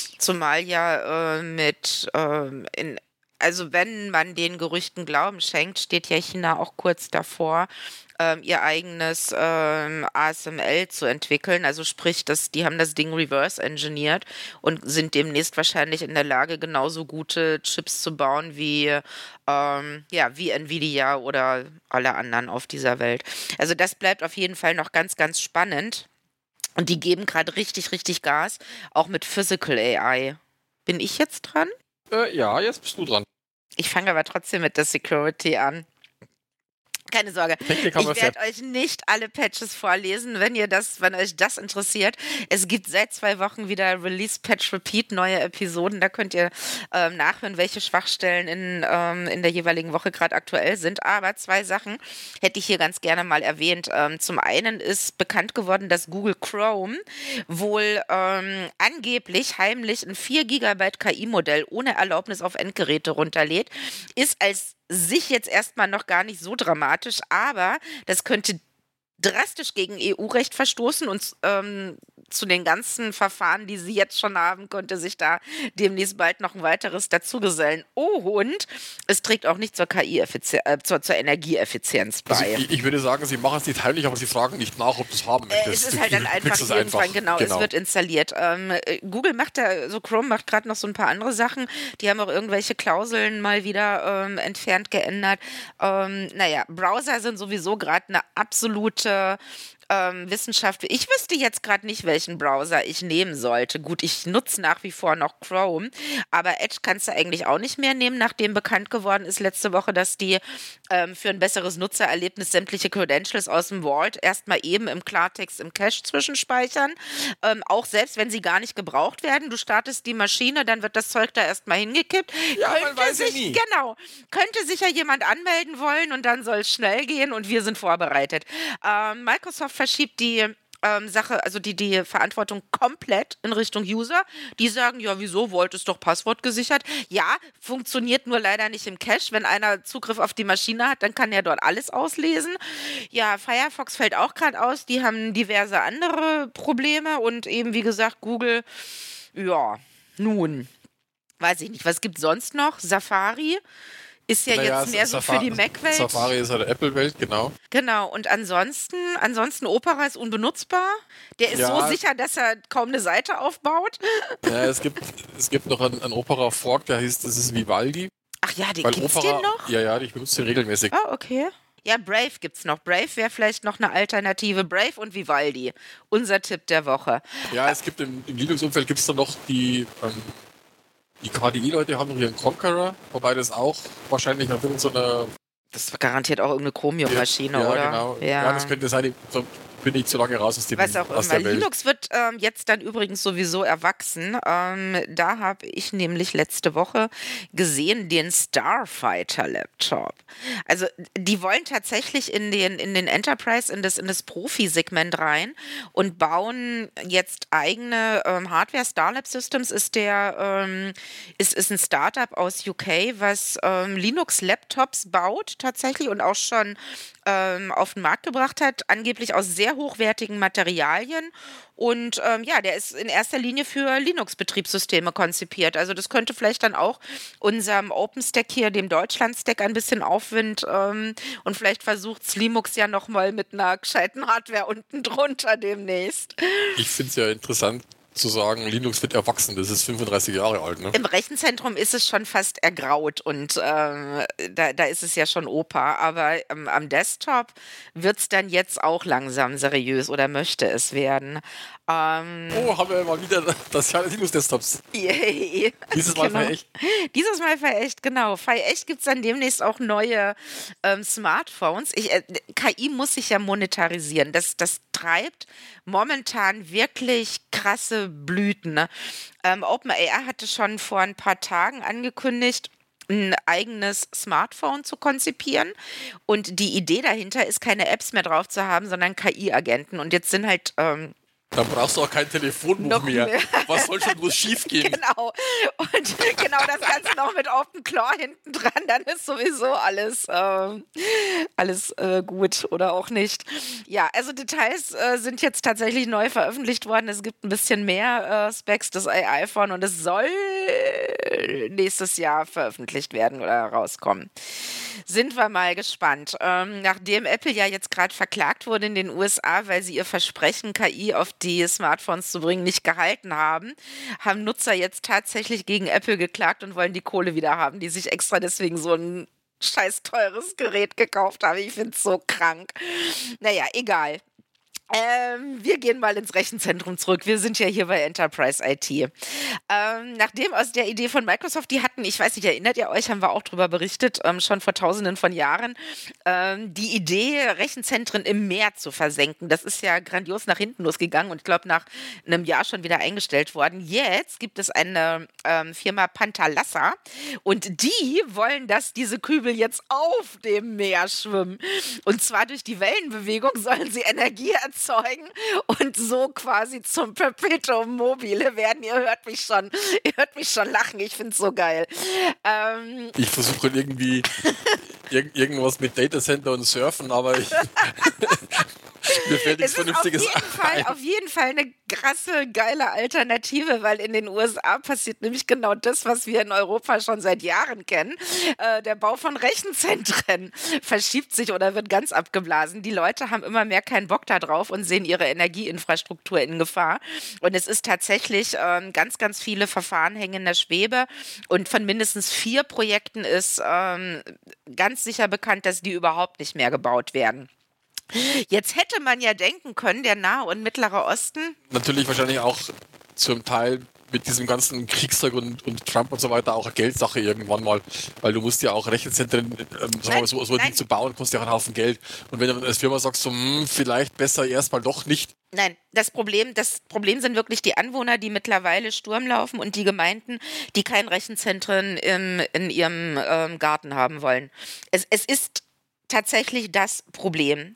also wenn man den Gerüchten Glauben schenkt, steht ja China auch kurz davor, ihr eigenes ASML zu entwickeln. Also sprich, die haben das Ding reverse engineert und sind demnächst wahrscheinlich in der Lage, genauso gute Chips zu bauen wie Nvidia oder alle anderen auf dieser Welt. Also das bleibt auf jeden Fall noch ganz, ganz spannend. Und die geben gerade richtig, richtig Gas, auch mit Physical AI. Bin ich jetzt dran? Ja, jetzt bist du dran. Ich fange aber trotzdem mit der Security an. Keine Sorge, ich werde euch nicht alle Patches vorlesen, wenn euch das interessiert. Es gibt seit 2 Wochen wieder Release Patch Repeat, neue Episoden. Da könnt ihr nachhören, welche Schwachstellen in der jeweiligen Woche gerade aktuell sind. Aber 2 Sachen hätte ich hier ganz gerne mal erwähnt. Zum einen ist bekannt geworden, dass Google Chrome wohl angeblich heimlich ein 4 GB KI-Modell ohne Erlaubnis auf Endgeräte runterlädt. Ist als sich jetzt erstmal noch gar nicht so dramatisch, aber das könnte drastisch gegen EU-Recht verstoßen und zu den ganzen Verfahren, die sie jetzt schon haben, könnte sich da demnächst bald noch ein weiteres dazugesellen. Oh, und es trägt auch nicht zur zur Energieeffizienz bei. Also ich würde sagen, sie machen es nicht heimlich, aber sie fragen nicht nach, ob du es haben möchtest. Es ist halt dann einfach irgendwann, genau, es wird installiert. Google Chrome macht gerade noch so ein paar andere Sachen. Die haben auch irgendwelche Klauseln mal wieder entfernt, geändert. Browser sind sowieso gerade eine absolute Wissenschaft. Ich wüsste jetzt gerade nicht, welchen Browser ich nehmen sollte. Gut, ich nutze nach wie vor noch Chrome, aber Edge kannst du eigentlich auch nicht mehr nehmen, nachdem bekannt geworden ist letzte Woche, dass die für ein besseres Nutzererlebnis sämtliche Credentials aus dem Vault erstmal eben im Klartext im Cache zwischenspeichern. Auch selbst wenn sie gar nicht gebraucht werden. Du startest die Maschine, dann wird das Zeug da erstmal hingekippt. Ja, man weiß ja nie. Genau. Könnte sich ja jemand anmelden wollen und dann soll es schnell gehen und wir sind vorbereitet. Microsoft verschiebt die Sache, also die Verantwortung komplett in Richtung User. Die sagen, ja, wieso, Vault ist doch passwortgesichert. Ja, funktioniert nur leider nicht im Cache. Wenn einer Zugriff auf die Maschine hat, dann kann er dort alles auslesen. Ja, Firefox fällt auch gerade aus. Die haben diverse andere Probleme und eben, wie gesagt, Google, ja, nun, weiß ich nicht. Was gibt sonst noch? Safari ist ja jetzt mehr so für die Mac-Welt. Safari ist halt Apple-Welt, genau. Genau, und ansonsten Opera ist unbenutzbar. Der ist so sicher, dass er kaum eine Seite aufbaut. Ja, es gibt noch einen Opera-Fork, das ist Vivaldi. Ach ja, gibt's den noch? Ja, ich benutze den regelmäßig. Ah, okay. Ja, Brave gibt's noch. Brave wäre vielleicht noch eine Alternative. Brave und Vivaldi. Unser Tipp der Woche. Ja, es gibt im Linux-Umfeld gibt's dann noch die KDE-Leute haben noch ihren Conqueror, wobei das auch wahrscheinlich noch so eine... Das war garantiert auch irgendeine Chromium-Maschine, oder? Genau. Ja, das könnte sein, bin ich zu lange raus aus der Welt. Linux wird jetzt dann übrigens sowieso erwachsen. Da habe ich nämlich letzte Woche gesehen den Starfighter-Laptop. Also die wollen tatsächlich in den Enterprise, in das Profi-Segment rein und bauen jetzt eigene Hardware. Starlab Systems ist ein Startup aus UK, was Linux-Laptops baut tatsächlich und auch schon auf den Markt gebracht hat, angeblich aus sehr hochwertigen Materialien. Und der ist in erster Linie für Linux-Betriebssysteme konzipiert. Also das könnte vielleicht dann auch unserem OpenStack hier, dem Deutschland-Stack, ein bisschen Aufwind und vielleicht versucht Slimux ja nochmal mit einer gescheiten Hardware unten drunter demnächst. Ich finde es ja interessant zu sagen, Linux wird erwachsen, das ist 35 Jahre alt. Ne? Im Rechenzentrum ist es schon fast ergraut und da ist es ja schon Opa, aber am Desktop wird es dann jetzt auch langsam seriös oder möchte es werden. Haben wir mal wieder das Jahr des Linux-Desktops. Yay. Dieses Mal verächt. Dieses Mal verächt, genau. Verächt gibt es dann demnächst auch neue Smartphones. KI muss sich ja monetarisieren. Das treibt momentan wirklich krasse Blüten. Ne? OpenAI hatte schon vor ein paar Tagen angekündigt, ein eigenes Smartphone zu konzipieren. Und die Idee dahinter ist, keine Apps mehr drauf zu haben, sondern KI-Agenten. Und jetzt sind halt... Dann brauchst du auch kein Telefonbuch mehr. Was soll schon bloß schief gehen? Genau. Und genau das Ganze noch mit OpenClaw hinten dran, dann ist sowieso alles gut oder auch nicht. Ja, also Details sind jetzt tatsächlich neu veröffentlicht worden. Es gibt ein bisschen mehr Specs des AI-Phone und es soll nächstes Jahr veröffentlicht werden oder rauskommen. Sind wir mal gespannt. Nachdem Apple ja jetzt gerade verklagt wurde in den USA, weil sie ihr Versprechen, KI auf die Smartphones zu bringen, nicht gehalten haben Nutzer jetzt tatsächlich gegen Apple geklagt und wollen die Kohle wieder haben, die sich extra deswegen so ein scheiß teures Gerät gekauft haben. Ich finde es so krank. Naja, egal. Wir gehen mal ins Rechenzentrum zurück. Wir sind ja hier bei Enterprise IT. Nachdem aus der Idee von Microsoft, die hatten, ich weiß nicht, erinnert ihr euch, haben wir auch darüber berichtet, schon vor Tausenden von Jahren, die Idee, Rechenzentren im Meer zu versenken. Das ist ja grandios nach hinten losgegangen und ich glaube, nach einem Jahr schon wieder eingestellt worden. Jetzt gibt es eine Firma Pantalassa und die wollen, dass diese Kübel jetzt auf dem Meer schwimmen. Und zwar durch die Wellenbewegung sollen sie Energie erzeugen und so quasi zum Perpetuum mobile werden. Ihr hört mich schon lachen. Ich finde es so geil. Ich versuche irgendwie irgendwas mit Datacenter und Surfen, aber mir fällt nichts Vernünftiges ein. Auf jeden Fall eine krasse, geile Alternative, weil in den USA passiert nämlich genau das, was wir in Europa schon seit Jahren kennen. Der Bau von Rechenzentren verschiebt sich oder wird ganz abgeblasen. Die Leute haben immer mehr keinen Bock da drauf und sehen ihre Energieinfrastruktur in Gefahr. Und es ist tatsächlich ganz, ganz viele Verfahren hängen in der Schwebe. Und von mindestens 4 Projekten ist ganz sicher bekannt, dass die überhaupt nicht mehr gebaut werden. Jetzt hätte man ja denken können, der Nahe und Mittlere Osten. Natürlich wahrscheinlich auch zum Teil mit diesem ganzen Kriegszeug und Trump und so weiter auch eine Geldsache irgendwann mal, weil du musst ja auch Rechenzentren, sagen wir mal, so ein Ding zu bauen, kostet ja auch einen Haufen Geld. Und wenn du dann als Firma sagst, so, vielleicht besser erstmal doch nicht. Nein, das Problem sind wirklich die Anwohner, die mittlerweile Sturm laufen und die Gemeinden, die kein Rechenzentren in ihrem Garten haben wollen. Es ist tatsächlich das Problem.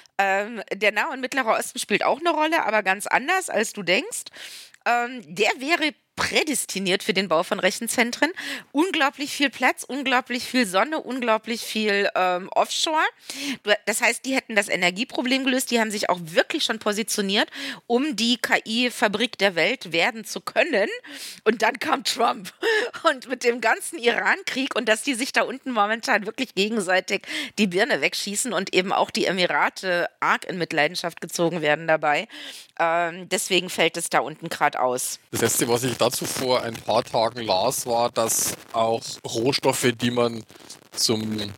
Der Nahe und Mittlere Osten spielt auch eine Rolle, aber ganz anders, als du denkst. Der wäre prädestiniert für den Bau von Rechenzentren. Unglaublich viel Platz, unglaublich viel Sonne, unglaublich viel Offshore. Das heißt, die hätten das Energieproblem gelöst. Die haben sich auch wirklich schon positioniert, um die KI-Fabrik der Welt werden zu können. Und dann kam Trump. Und mit dem ganzen Iran-Krieg und dass die sich da unten momentan wirklich gegenseitig die Birne wegschießen und eben auch die Emirate arg in Mitleidenschaft gezogen werden dabei. Deswegen fällt es da unten gerade aus. Das Letzte, was ich dazu vor ein paar Tagen las, war, dass auch Rohstoffe, die man zum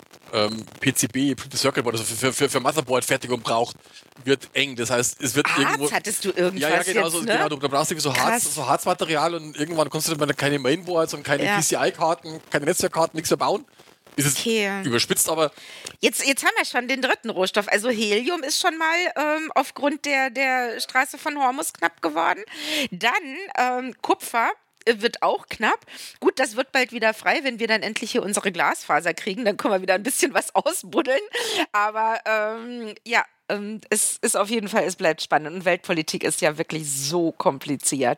PCB, Printed Circuit Board, also für Motherboard-Fertigung braucht, wird eng. Das heißt, es wird irgendwo... hattest du irgendwas Ja, genau, jetzt, ne? genau. Du brauchst irgendwie so Harzmaterial und irgendwann kannst du dann keine Mainboards und keine PCI-Karten, keine Netzwerkkarten, nichts mehr bauen. Ist es überspitzt, aber... Jetzt haben wir schon den dritten Rohstoff. Also Helium ist schon mal aufgrund der Straße von Hormuz knapp geworden. Dann Kupfer wird auch knapp. Gut, das wird bald wieder frei, wenn wir dann endlich hier unsere Glasfaser kriegen. Dann können wir wieder ein bisschen was ausbuddeln. Aber es ist auf jeden Fall, es bleibt spannend. Und Weltpolitik ist ja wirklich so kompliziert.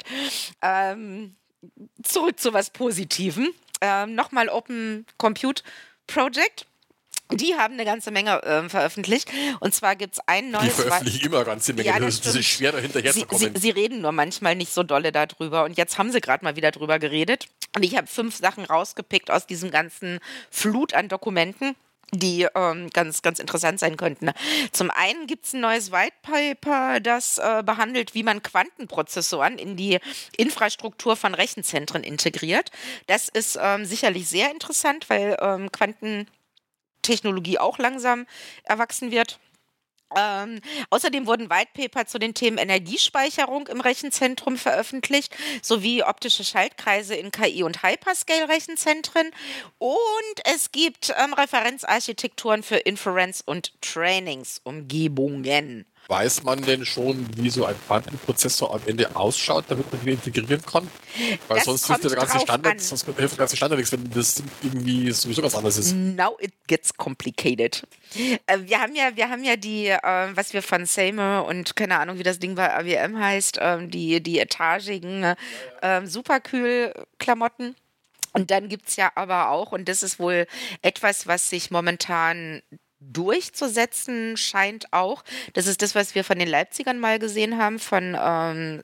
Zurück zu was Positivem. Nochmal Open Compute Project. Die haben eine ganze Menge veröffentlicht. Und zwar gibt es ein neues... Die veröffentlichen immer eine ganze Menge. Ja, das ist schwer, da hinterherzukommen. Sie reden nur manchmal nicht so dolle darüber. Und jetzt haben sie gerade mal wieder drüber geredet. Und ich habe 5 Sachen rausgepickt aus diesem ganzen Flut an Dokumenten, die ganz, ganz interessant sein könnten. Zum einen gibt es ein neues White Paper, das behandelt, wie man Quantenprozessoren in die Infrastruktur von Rechenzentren integriert. Das ist sicherlich sehr interessant, weil Quantentechnologie auch langsam erwachsen wird. Außerdem wurden White Paper zu den Themen Energiespeicherung im Rechenzentrum veröffentlicht, sowie optische Schaltkreise in KI- und Hyperscale-Rechenzentren. Und es gibt Referenzarchitekturen für Inference- und Trainingsumgebungen. Weiß man denn schon, wie so ein Quantenprozessor am Ende ausschaut, damit man ihn integrieren kann? Weil sonst hilft der ganze Standard nichts, wenn das irgendwie sowieso ganz anders ist. Now it gets complicated. Wir haben ja die, was wir von Seymour und keine Ahnung, wie das Ding bei AWM heißt, die etagigen Superkühlklamotten. Und dann gibt es ja aber auch, und das ist wohl etwas, was sich momentan durchzusetzen scheint auch. Das ist das, was wir von den Leipzigern mal gesehen haben, von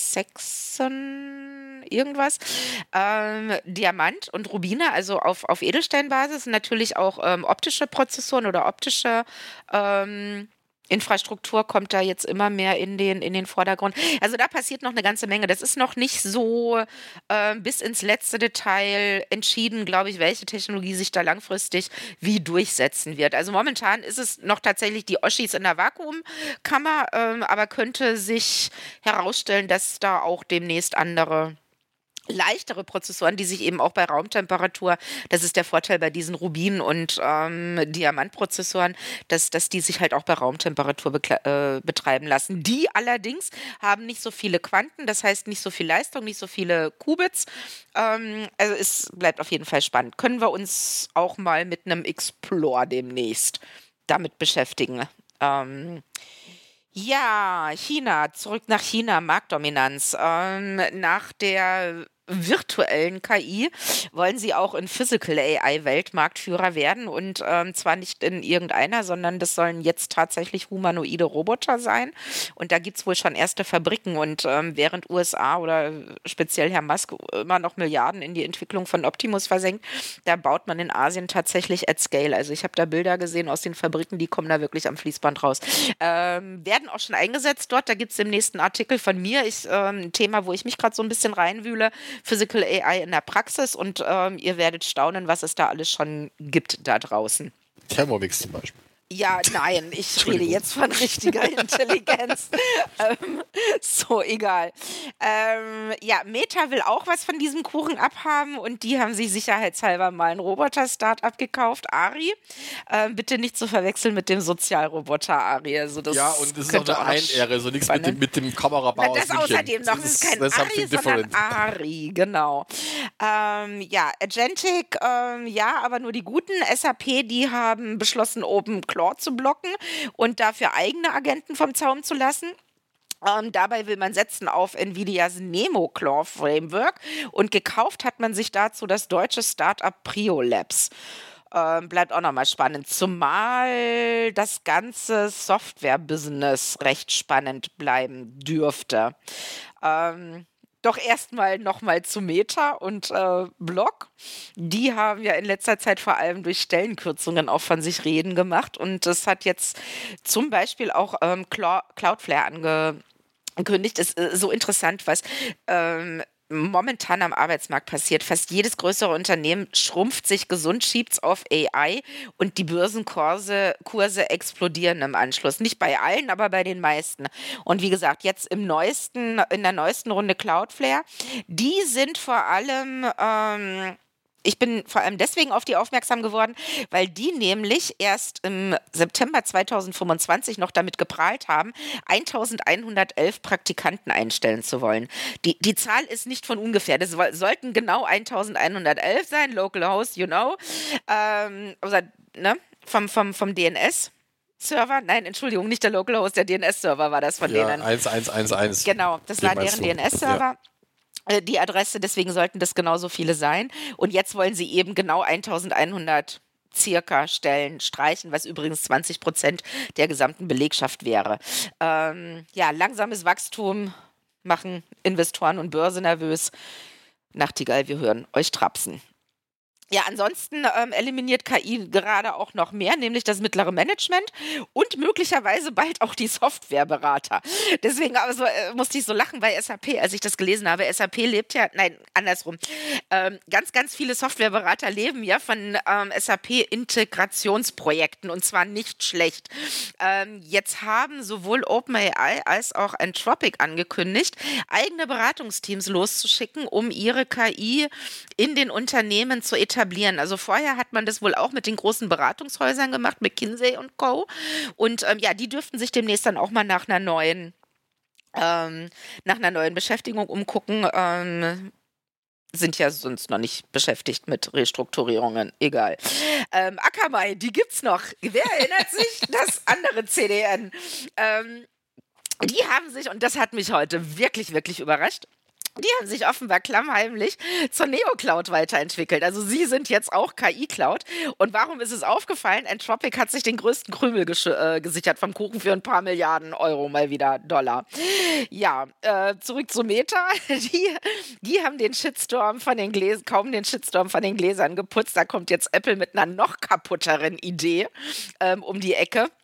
Saxon irgendwas. Diamant und Rubine, also auf Edelsteinbasis, und natürlich auch optische Prozessoren oder optische Infrastruktur kommt da jetzt immer mehr in den Vordergrund. Also da passiert noch eine ganze Menge. Das ist noch nicht so bis ins letzte Detail entschieden, glaube ich, welche Technologie sich da langfristig wie durchsetzen wird. Also momentan ist es noch tatsächlich die Oschis in der Vakuumkammer, aber könnte sich herausstellen, dass da auch demnächst andere leichtere Prozessoren, die sich eben auch bei Raumtemperatur, das ist der Vorteil bei diesen Rubin- und Diamantprozessoren, dass die sich halt auch bei Raumtemperatur betreiben lassen. Die allerdings haben nicht so viele Quanten, das heißt nicht so viel Leistung, nicht so viele Qubits. Also es bleibt auf jeden Fall spannend. Können wir uns auch mal mit einem Explore demnächst damit beschäftigen. Ja, China, zurück nach China, Marktdominanz. Nach der virtuellen KI wollen sie auch in Physical AI Weltmarktführer werden und zwar nicht in irgendeiner, sondern das sollen jetzt tatsächlich humanoide Roboter sein und da gibt es wohl schon erste Fabriken und während USA oder speziell Herr Musk immer noch Milliarden in die Entwicklung von Optimus versenkt, da baut man in Asien tatsächlich at scale. Also ich habe da Bilder gesehen aus den Fabriken, die kommen da wirklich am Fließband raus. Werden auch schon eingesetzt dort, da gibt es im nächsten Artikel von mir, ein Thema, wo ich mich gerade so ein bisschen reinwühle, Physical AI in der Praxis und ihr werdet staunen, was es da alles schon gibt da draußen. Thermomix zum Beispiel. Ja, nein, ich rede jetzt von richtiger Intelligenz. So, egal. Ja, Meta will auch was von diesem Kuchen abhaben und die haben sich sicherheitshalber mal ein Roboter-Startup gekauft, Ari. Bitte nicht zu verwechseln mit dem Sozialroboter Ari. Also das Ja, und das ist auch eine Ein-Ehre, so nichts mit dem Kamerabau aus München. Das außerdem noch, das ist kein Ari, sondern Ari, genau. Ja, Agentic, ja, aber nur die guten. SAP, die haben beschlossen, Open Claude zu blocken und dafür eigene Agenten vom Zaum zu lassen. Dabei will man setzen auf NVIDIAs NemoClaw Framework und gekauft hat man sich dazu das deutsche Startup Prio Labs. Bleibt auch nochmal spannend, zumal das ganze Software-Business recht spannend bleiben dürfte. Doch erstmal nochmal zu Meta und Block. Die haben ja in letzter Zeit vor allem durch Stellenkürzungen auch von sich reden gemacht. Und das hat jetzt zum Beispiel auch Cloudflare angekündigt. Ist so interessant, was momentan am Arbeitsmarkt passiert. Fast jedes größere Unternehmen schrumpft sich gesund, schiebt es auf AI und die Börsenkurse explodieren im Anschluss. Nicht bei allen, aber bei den meisten. Und wie gesagt, jetzt in der neuesten Runde Cloudflare, die sind vor allem ich bin vor allem deswegen auf die aufmerksam geworden, weil die nämlich erst im September 2025 noch damit geprahlt haben, 1111 Praktikanten einstellen zu wollen. Die Zahl ist nicht von ungefähr. Das sollten genau 1111 sein, Local Host, you know. Also, ne, vom DNS. Server? Nein, Entschuldigung, nicht der Local Host, der DNS-Server war das von denen. 1111. Genau, das war deren DNS-Server. Ja. Die Adresse, deswegen sollten das genauso viele sein. Und jetzt wollen sie eben genau 1100 circa Stellen streichen, was übrigens 20% der gesamten Belegschaft wäre. Ja, langsames Wachstum machen Investoren und Börse nervös. Nachtigall, wir hören euch trapsen. Ja, ansonsten eliminiert KI gerade auch noch mehr, nämlich das mittlere Management und möglicherweise bald auch die Softwareberater. Deswegen also, musste ich so lachen bei SAP, als ich das gelesen habe. SAP lebt ja, nein, andersrum. Ganz, ganz viele Softwareberater leben ja von SAP-Integrationsprojekten und zwar nicht schlecht. Jetzt haben sowohl OpenAI als auch Anthropic angekündigt, eigene Beratungsteams loszuschicken, um ihre KI in den Unternehmen zu etablieren. Also vorher hat man das wohl auch mit den großen Beratungshäusern gemacht, McKinsey und Co. Und ja, die dürften sich demnächst dann auch mal nach einer neuen Beschäftigung umgucken. Sind ja sonst noch nicht beschäftigt mit Restrukturierungen, egal. Akamai, die gibt's noch. Wer erinnert sich? Das andere CDN. Die haben sich, und das hat mich heute wirklich, wirklich überrascht, die haben sich offenbar klammheimlich zur Neo-Cloud weiterentwickelt. Also sie sind jetzt auch KI-Cloud. Und warum ist es aufgefallen? Anthropic hat sich den größten Krümel gesichert vom Kuchen für ein paar Milliarden Euro, mal wieder Dollar. Ja, zurück zu Meta. Die haben den Shitstorm von den Gläsern, kaum den Shitstorm von den Gläsern geputzt. Da kommt jetzt Apple mit einer noch kaputteren Idee um die Ecke.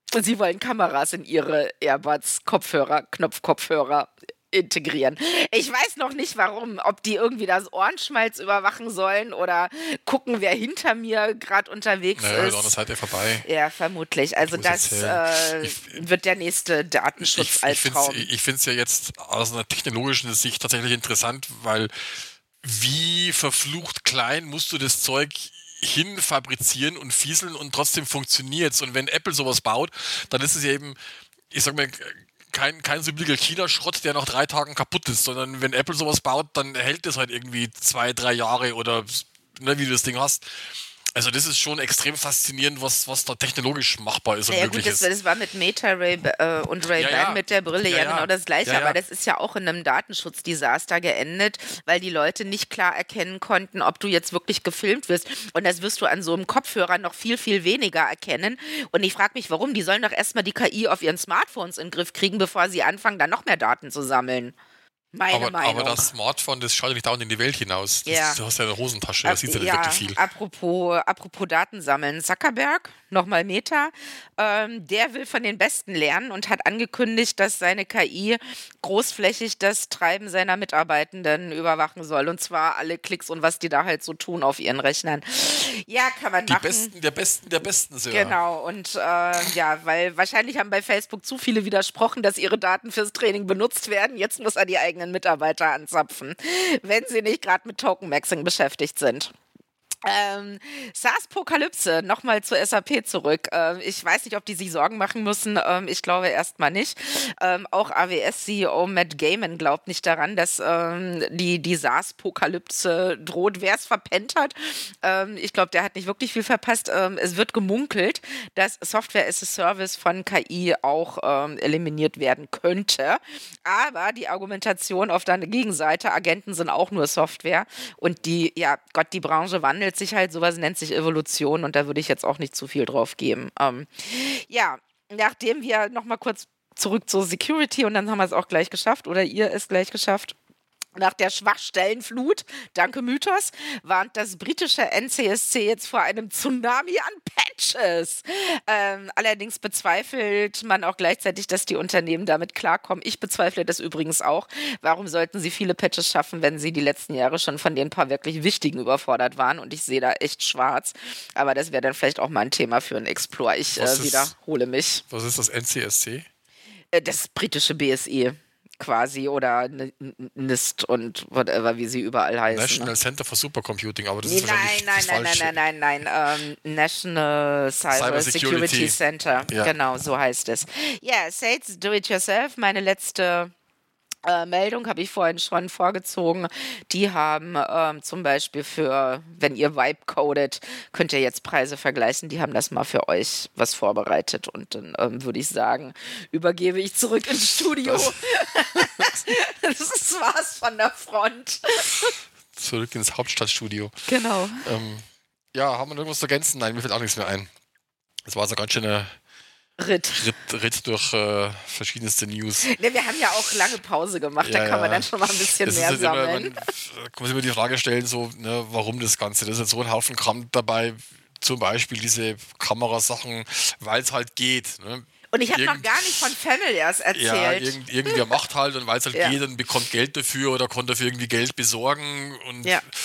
Sie wollen Kameras in ihre Airbuds, Knopfkopfhörer integrieren. Ich weiß noch nicht warum, ob die irgendwie das Ohrenschmalz überwachen sollen oder gucken, wer hinter mir gerade unterwegs ist. Naja, dann seid ihr vorbei. Ja, vermutlich. Also das wird der nächste Datenschutz-Albtraum. Ich finde es ja jetzt aus einer technologischen Sicht tatsächlich interessant, weil wie verflucht klein musst du das Zeug hinfabrizieren und fieseln und trotzdem funktioniert's. Und wenn Apple sowas baut, dann ist es ja eben, ich sag mal, kein so billiger China-Schrott, der nach 3 Tagen kaputt ist, sondern wenn Apple sowas baut, dann hält es halt irgendwie 2, 3 Jahre oder wie du das Ding hast. Also das ist schon extrem faszinierend, was da technologisch machbar ist und ja, möglich gut, ist. Das war mit Meta und Ray-Ban mit der Brille genau das Gleiche, aber das ist ja auch in einem Datenschutzdesaster geendet, weil die Leute nicht klar erkennen konnten, ob du jetzt wirklich gefilmt wirst. Und das wirst du an so einem Kopfhörer noch viel, viel weniger erkennen. Und ich frage mich, warum? Die sollen doch erstmal die KI auf ihren Smartphones in den Griff kriegen, bevor sie anfangen, dann noch mehr Daten zu sammeln. Meine Meinung. Aber das Smartphone, das schaut nicht dauernd in die Welt hinaus. Du hast ja eine Hosentasche, da siehst du nicht wirklich viel. Apropos Datensammeln. Zuckerberg, nochmal Meta, der will von den Besten lernen und hat angekündigt, dass seine KI großflächig das Treiben seiner Mitarbeitenden überwachen soll. Und zwar alle Klicks und was die da halt so tun auf ihren Rechnern. Ja, kann man machen. Die Besten der Besten, Sir. Genau, und weil wahrscheinlich haben bei Facebook zu viele widersprochen, dass ihre Daten fürs Training benutzt werden. Jetzt muss er die eigenen Mitarbeiter anzapfen, wenn sie nicht gerade mit Token-Maxing beschäftigt sind. SaaS-Pokalypse, nochmal zur SAP zurück. Ich weiß nicht, ob die sich Sorgen machen müssen. Ich glaube erstmal nicht. Auch AWS-CEO Matt Gaiman glaubt nicht daran, dass die SaaS-Pokalypse droht. Wer es verpennt hat, ich glaube, der hat nicht wirklich viel verpasst. Es wird gemunkelt, dass Software as a Service von KI auch eliminiert werden könnte. Aber die Argumentation auf der Gegenseite, Agenten sind auch nur Software und die Branche wandelt sich halt, sowas nennt sich Evolution und da würde ich jetzt auch nicht zu viel drauf geben. Nachdem wir nochmal kurz zurück zur Security und dann haben wir es auch gleich geschafft oder ihr es gleich geschafft. Nach der Schwachstellenflut, danke Mythos, warnt das britische NCSC jetzt vor einem Tsunami an Patches. Allerdings bezweifelt man auch gleichzeitig, dass die Unternehmen damit klarkommen. Ich bezweifle das übrigens auch. Warum sollten sie viele Patches schaffen, wenn sie die letzten Jahre schon von den paar wirklich wichtigen überfordert waren? Und ich sehe da echt schwarz. Aber das wäre dann vielleicht auch mal ein Thema für einen Explore. Ich wiederhole mich. Was ist das NCSC? Das britische BSI. Quasi oder NIST und whatever, wie sie überall heißen. National Center for Supercomputing, aber das ist wahrscheinlich Nein. National Cyber Security Center. Ja. Genau, so heißt es. Ja, Sales Do-It-Yourself, meine letzte Meldung habe ich vorhin schon vorgezogen. Die haben zum Beispiel für, wenn ihr Vibe codet, könnt ihr jetzt Preise vergleichen. Die haben das mal für euch was vorbereitet. Und dann würde ich sagen, übergebe ich zurück ins Studio. Das war's von der Front. Zurück ins Hauptstadtstudio. Genau. Haben wir irgendwas zu ergänzen? Nein, mir fällt auch nichts mehr ein. Das war so ein ganz schöner Ritt durch verschiedenste News. Ne, wir haben ja auch lange Pause gemacht, da kann man dann schon mal ein bisschen mehr sammeln. Da kann man sich immer die Frage stellen, so, ne, warum das Ganze? Da ist jetzt so ein Haufen Kram dabei, zum Beispiel diese Kamerasachen, weil es halt geht. Ne? Und ich habe noch gar nicht von Familiars erzählt. Ja, irgendwer macht halt und weil es halt geht, dann bekommt Geld dafür oder kann dafür irgendwie Geld besorgen und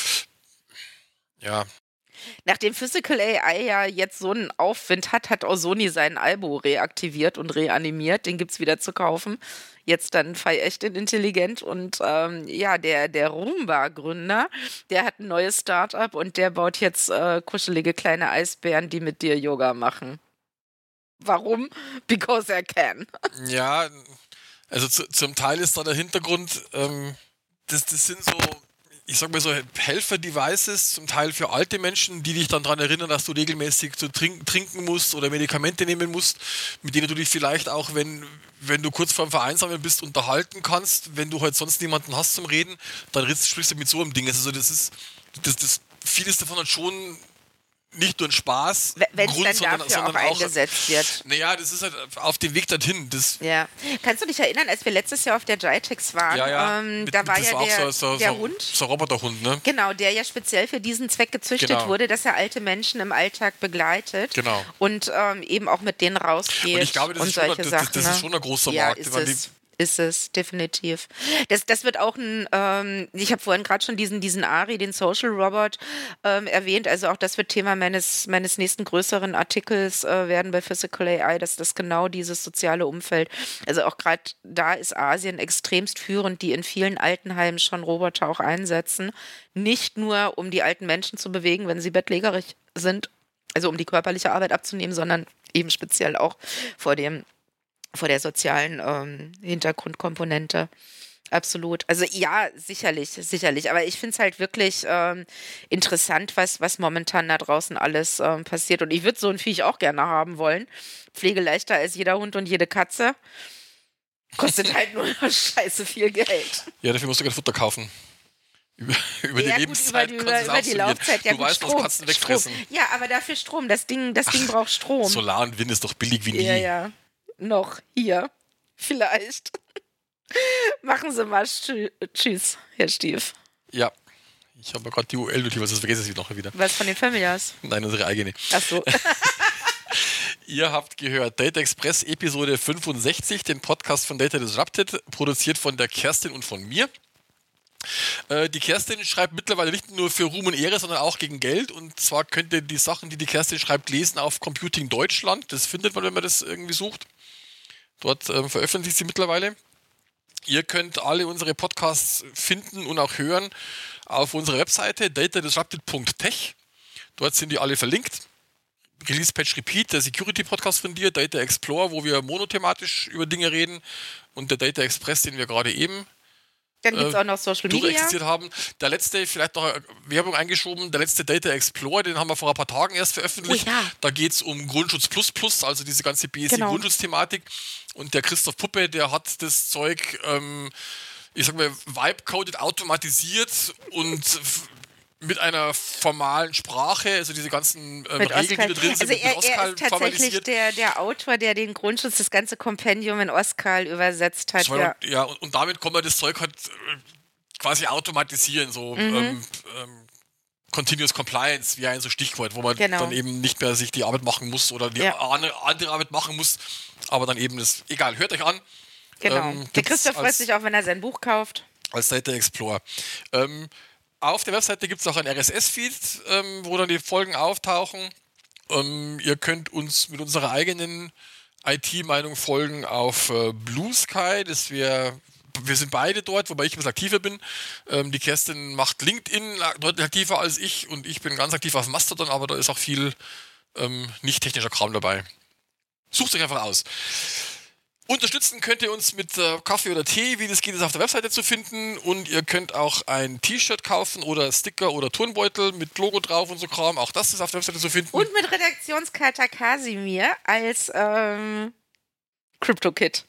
ja. Nachdem Physical AI ja jetzt so einen Aufwind hat auch Sony seinen Albo reaktiviert und reanimiert. Den gibt es wieder zu kaufen. Jetzt dann echt intelligent. Und der Roomba-Gründer, der hat ein neues Startup und der baut jetzt kuschelige kleine Eisbären, die mit dir Yoga machen. Warum? Because er can. Ja, also zum Teil ist da der Hintergrund, das sind so, ich sag mal so Helfer-Devices, zum Teil für alte Menschen, die dich dann daran erinnern, dass du regelmäßig zu trinken musst oder Medikamente nehmen musst, mit denen du dich vielleicht auch, wenn du kurz vorm Vereinsamen bist, unterhalten kannst. Wenn du halt sonst niemanden hast zum Reden, dann sprichst du mit so einem Ding. Also das vieles davon hat schon nicht nur ein Spaß, wenn es dann dafür auch eingesetzt wird. Naja, das ist halt auf dem Weg dorthin. Ja. Kannst du dich erinnern, als wir letztes Jahr auf der GITEX waren, da war ja der Hund. So ein Roboterhund, ne? Genau, der ja speziell für diesen Zweck gezüchtet wurde, dass er alte Menschen im Alltag begleitet und eben auch mit denen rausgeht. Und ich glaube, das ist schon ein großer Markt. Ist es, definitiv. Das wird auch ich habe vorhin gerade schon diesen Ari, den Social Robot, erwähnt. Also auch das wird Thema meines nächsten größeren Artikels werden bei Physical AI, dass das genau dieses soziale Umfeld, also auch gerade da ist Asien extremst führend, die in vielen Altenheimen schon Roboter auch einsetzen. Nicht nur, um die alten Menschen zu bewegen, wenn sie bettlägerig sind, also um die körperliche Arbeit abzunehmen, sondern eben speziell auch vor der sozialen Hintergrundkomponente. Absolut. Also ja, sicherlich. Aber ich finde es halt wirklich interessant, was momentan da draußen alles passiert. Und ich würde so ein Viech auch gerne haben wollen. Pflegeleichter als jeder Hund und jede Katze. Kostet halt nur scheiße viel Geld. Ja, dafür musst du kein Futter kaufen. Über die Lebenszeit über die Laufzeit. Ja, du weißt, was Katzen wegfressen. Ja, aber dafür Strom. Das Ding braucht Strom. Solar und Wind ist doch billig wie nie. Ja. Noch hier. Vielleicht. Machen Sie mal Tschüss, Herr Stief. Ja. Ich habe gerade die UL-Notiz, das vergesse ich noch wieder. Was von den Familias? Nein, unsere eigene. Ach so. Ihr habt gehört Data Express Episode 65, den Podcast von Data Disrupted, produziert von der Kerstin und von mir. Die Kerstin schreibt mittlerweile nicht nur für Ruhm und Ehre, sondern auch gegen Geld. Und zwar könnt ihr die Sachen, die Kerstin schreibt, lesen auf Computing Deutschland. Das findet man, wenn man das irgendwie sucht. Dort veröffentlicht sie mittlerweile. Ihr könnt alle unsere Podcasts finden und auch hören auf unserer Webseite datadisrupted.tech. Dort sind die alle verlinkt. Release Patch Repeat, der Security-Podcast von dir, Data Explorer, wo wir monothematisch über Dinge reden, und der Data Express, den wir gerade eben dann gibt es auch noch Social Media. Haben. Der letzte, vielleicht noch Werbung eingeschoben, der letzte Data Explorer, den haben wir vor ein paar Tagen erst veröffentlicht. Oh, ja. Da geht es um Grundschutz Plus, also diese ganze BSI-Grundschutzthematik. Und der Christoph Puppe, der hat das Zeug, ich sag mal, Vibe-coded, automatisiert und mit einer formalen Sprache, also diese ganzen Regeln, die da drin sind, also mit Oskal er ist tatsächlich der Autor, der den Grundschutz, das ganze Kompendium in Oskal übersetzt hat. Ja, und damit kann man das Zeug halt quasi automatisieren, so Continuous Compliance, wie ein so Stichwort, wo man dann eben nicht mehr sich die Arbeit machen muss oder die andere Arbeit machen muss, aber dann eben das, egal, hört euch an. Genau, der Christoph freut sich auch, wenn er sein Buch kauft. Als Data Explorer. Auf der Webseite gibt es auch ein RSS-Feed, wo dann die Folgen auftauchen. Ihr könnt uns mit unserer eigenen IT-Meinung folgen auf Blue Sky. Wir sind beide dort, wobei ich ein bisschen aktiver bin. Die Kerstin macht LinkedIn deutlich aktiver als ich und ich bin ganz aktiv auf Mastodon, aber da ist auch viel nicht technischer Kram dabei. Sucht euch einfach aus. Unterstützen könnt ihr uns mit Kaffee oder Tee, wie das geht, ist auf der Webseite zu finden, und ihr könnt auch ein T-Shirt kaufen oder Sticker oder Turnbeutel mit Logo drauf und so Kram, auch das ist auf der Webseite zu finden. Und mit Redaktionskater Kasimir als Crypto-Kit.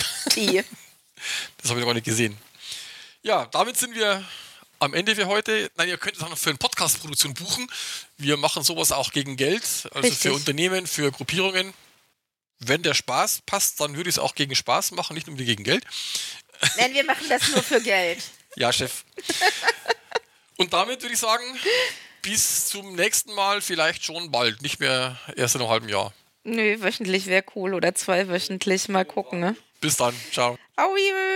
Das habe ich noch gar nicht gesehen. Ja, damit sind wir am Ende für heute. Nein, ihr könnt es auch noch für eine Podcast-Produktion buchen. Wir machen sowas auch gegen Geld, also richtig. Für Unternehmen, für Gruppierungen. Wenn der Spaß passt, dann würde ich es auch gegen Spaß machen, nicht unbedingt gegen Geld. Nein, wir machen das nur für Geld. Ja, Chef. Und damit würde ich sagen, bis zum nächsten Mal, vielleicht schon bald, nicht mehr erst in einem halben Jahr. Nö, wöchentlich wäre cool oder 2 wöchentlich, mal gucken, ne? Bis dann, ciao. Aui.